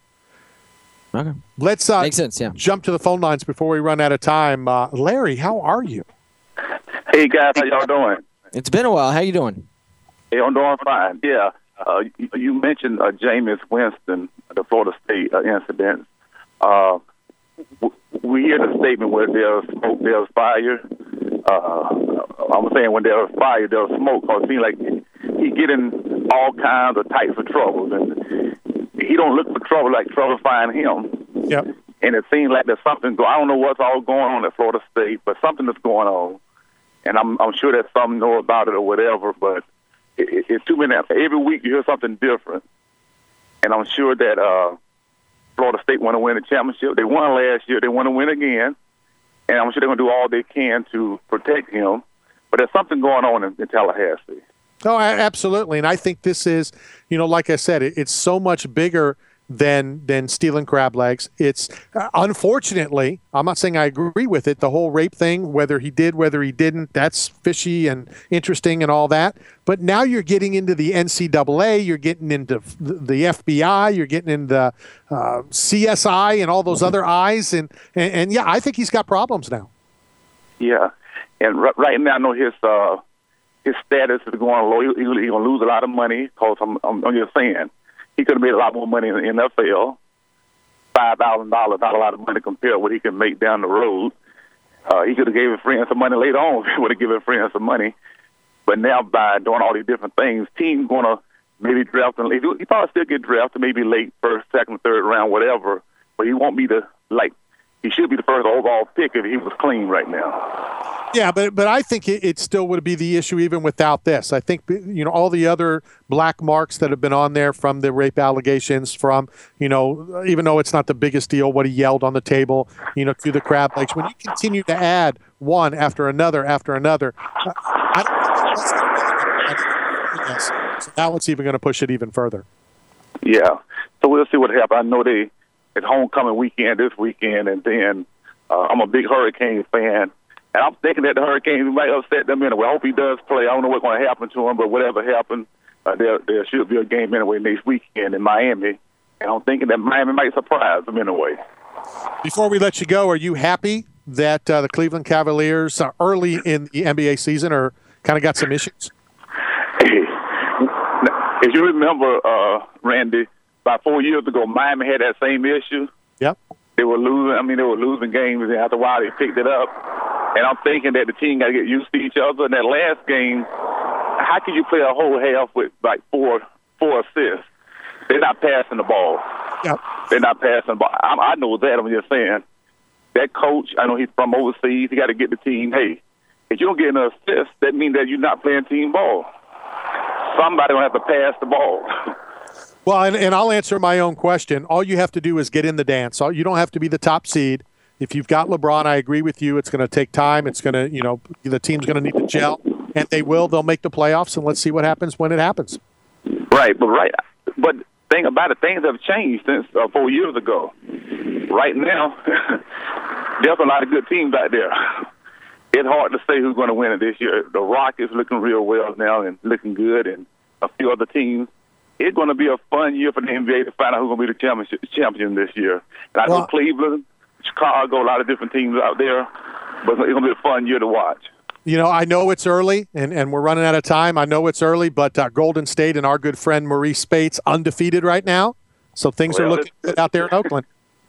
there. Okay. Let's uh, Makes sense, yeah. jump to the phone lines before we run out of time. Uh, Larry, how are you? Hey guys, how y'all doing? It's been a while. How you doing? Hey, I'm doing fine. Yeah, uh, you, you mentioned uh, Jameis Winston, the Florida State uh, incident. Uh, w- we hear the statement where there's smoke, there's fire. Uh, I'm saying when there's fire, there's smoke. Cause it seems like he get in all kinds of types of troubles, and he don't look for trouble like trouble find him. Yep. And it seems like there's something. Go- I don't know what's all going on at Florida State, but something is going on. And I'm I'm sure that some know about it or whatever, but it, it, it's too many. Every week you hear something different, and I'm sure that uh, Florida State want to win the championship. They won last year. They want to win again, and I'm sure they're going to do all they can to protect him. But there's something going on in, in Tallahassee. Oh, a- absolutely. And I think this is, you know, like I said, it, it's so much bigger than than stealing crab legs. It's uh, unfortunately, I'm not saying I agree with it, the whole rape thing, whether he did, whether he didn't, that's fishy and interesting and all that. But now you're getting into the N C double A, you're getting into f- the F B I, you're getting into uh, C S I and all those other I's. And, and, and yeah, I think he's got problems now. Yeah, and r- right now I know his uh, his status is going low. He's he, he going to lose a lot of money because I'm, I'm, I'm just saying he could have made a lot more money in the N F L. Five thousand dollars, not a lot of money compared to what he can make down the road. Uh, he could have gave his friends some money later on. If he would have given friends some money, but now by doing all these different things, teams going to maybe draft him. He he probably still get drafted, maybe late first, second, third round, whatever. But he won't be the like. He should be the first overall pick if he was clean right now. Yeah, but but I think it, it still would be the issue even without this. I think, you know, all the other black marks that have been on there from the rape allegations, from, you know, even though it's not the biggest deal, what he yelled on the table, you know, through the crab legs. When you continue to add one after another after another, uh, I don't think that's going to. So now it's even going to push it even further. Yeah, so we'll see what happens. I know they it's homecoming weekend this weekend, and then uh, I'm a big Hurricane fan. And I'm thinking that the Hurricanes might upset them anyway. I hope he does play. I don't know what's going to happen to him, but whatever happens, uh, there there should be a game anyway next weekend in Miami. And I'm thinking that Miami might surprise them anyway. Before we let you go, are you happy that uh, the Cleveland Cavaliers uh, early in the N B A season are kind of got some issues? Hey, if you remember, uh, Randy, about four years ago, Miami had that same issue. Yep. They were losing. I mean, they were losing games, and after a while, they picked it up. And I'm thinking that the team got to get used to each other. In that last game, how can you play a whole half with like four four assists? They're not passing the ball. Yep. They're not passing the ball. I, I know that. I'm just saying. That coach, I know he's from overseas. He got to get the team, hey, if you don't get an assist, that means that you're not playing team ball. Somebody will have to pass the ball. Well, and, and I'll answer my own question. All you have to do is get in the dance. All, you don't have to be the top seed. If you've got LeBron, I agree with you. It's going to take time. It's going to, you know, the team's going to need to gel, and they will. They'll make the playoffs, and let's see what happens when it happens. Right, but right, but thing about it, things have changed since uh, four years ago. Right now, there's a lot of good teams out there. It's hard to say who's going to win it this year. The Rockets looking real well now and looking good, and a few other teams. It's going to be a fun year for the N B A to find out who's going to be the championship champion this year. And I well, know Cleveland, Chicago, a lot of different teams out there, but it's going to be a fun year to watch. You know, I know it's early, and, and we're running out of time. I know it's early, but uh, Golden State and our good friend Maurice Spates undefeated right now, so things well, are looking good out there in Oakland.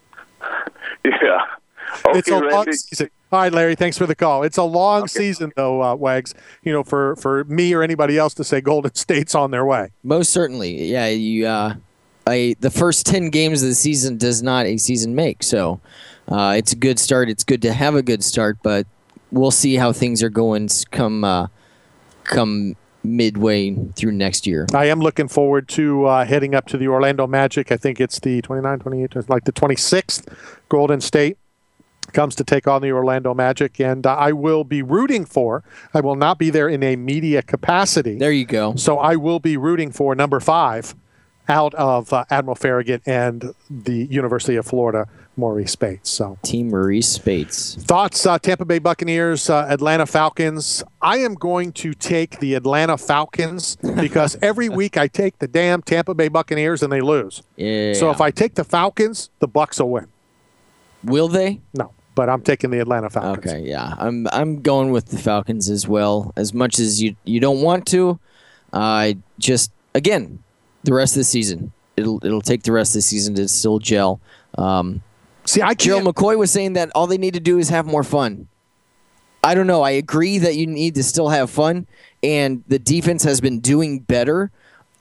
Yeah. Okay, it's a long Randy. season. All right, Larry, thanks for the call. It's a long okay. season, though, uh, Wags, you know, for, for me or anybody else to say Golden State's on their way. Most certainly. Yeah, you. Uh, I, the first ten games of the season does not a season make, so uh, it's a good start. It's good to have a good start, but we'll see how things are going come uh, come midway through next year. I am looking forward to uh, heading up to the Orlando Magic. I think it's the twenty-ninth, twenty-eighth, like the twenty-sixth. Golden State comes to take on the Orlando Magic, and uh, I will be rooting for, I will not be there in a media capacity. There you go. So I will be rooting for number five out of uh, Admiral Farragut and the University of Florida, Maurice Spates. So Team Maurice Spates. Thoughts, uh, Tampa Bay Buccaneers, uh, Atlanta Falcons. I am going to take the Atlanta Falcons because every week I take the damn Tampa Bay Buccaneers and they lose. Yeah. So if I take the Falcons, the Bucs will win. Will they? No, but I'm taking the Atlanta Falcons. Okay, yeah. I'm I'm going with the Falcons as well. As much as you you don't want to, I uh, just, again, the rest of the season. It'll it'll take the rest of the season to still gel. Um, See, I can't. Gerald McCoy was saying that all they need to do is have more fun. I don't know. I agree that you need to still have fun, and the defense has been doing better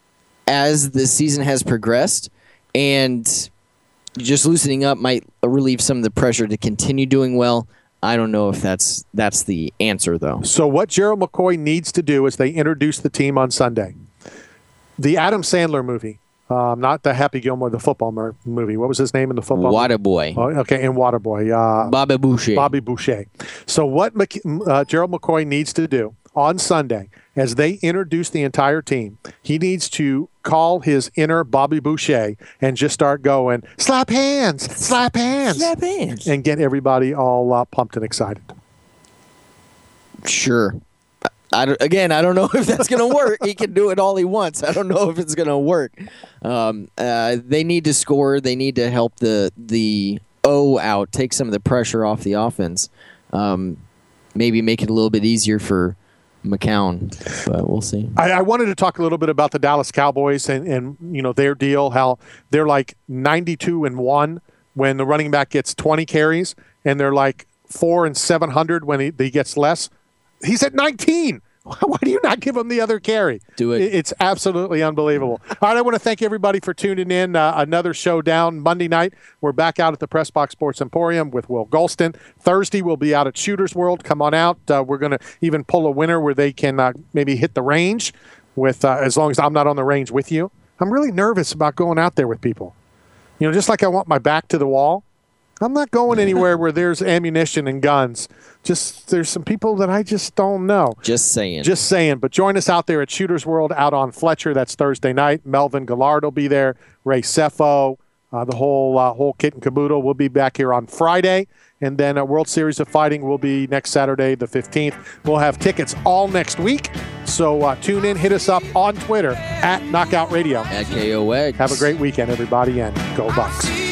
as the season has progressed, and just loosening up might relieve some of the pressure to continue doing well. I don't know if that's that's the answer, though. So what Gerald McCoy needs to do is they introduce the team on Sunday. The Adam Sandler movie, um, not the Happy Gilmore, the football mer- movie. What was his name in the football Waterboy. movie? Oh, okay, in Waterboy. Uh, Bobby Boucher. Bobby Boucher. So what Mc- uh, Gerald McCoy needs to do on Sunday, as they introduce the entire team, he needs to call his inner Bobby Boucher and just start going, slap hands, slap hands, slap hands, and get everybody all uh, pumped and excited. Sure. I don't, again, I don't know if that's going to work. He can do it all he wants. I don't know if it's going to work. Um, uh, they need to score. They need to help the the O out, take some of the pressure off the offense. Um, maybe make it a little bit easier for McCown, but we'll see. I, I wanted to talk a little bit about the Dallas Cowboys and, and you know their deal, how they're like ninety-two and one when the running back gets twenty carries, and they're like four and seven hundred when he, he gets less. He's at nineteen. Why do you not give him the other carry? Do it. It's absolutely unbelievable. All right, I want to thank everybody for tuning in. Uh, another showdown Monday night. We're back out at the Press Box Sports Emporium with Will Golston. Thursday, we'll be out at Shooters World. Come on out. Uh, we're going to even pull a winner where they can uh, maybe hit the range with, uh, as long as I'm not on the range with you. I'm really nervous about going out there with people. You know, just like I want my back to the wall. I'm not going anywhere where there's ammunition and guns. Just there's some people that I just don't know. Just saying. Just saying. But join us out there at Shooters World out on Fletcher. That's Thursday night. Melvin Gillard will be there. Ray Sefo, uh, the whole uh, whole kit and caboodle. We'll be back here on Friday. And then a World Series of Fighting will be next Saturday, the fifteenth. We'll have tickets all next week. So uh, tune in. Hit us up on Twitter at Knockout Radio. At K O X. Have a great weekend, everybody, and go Bucks.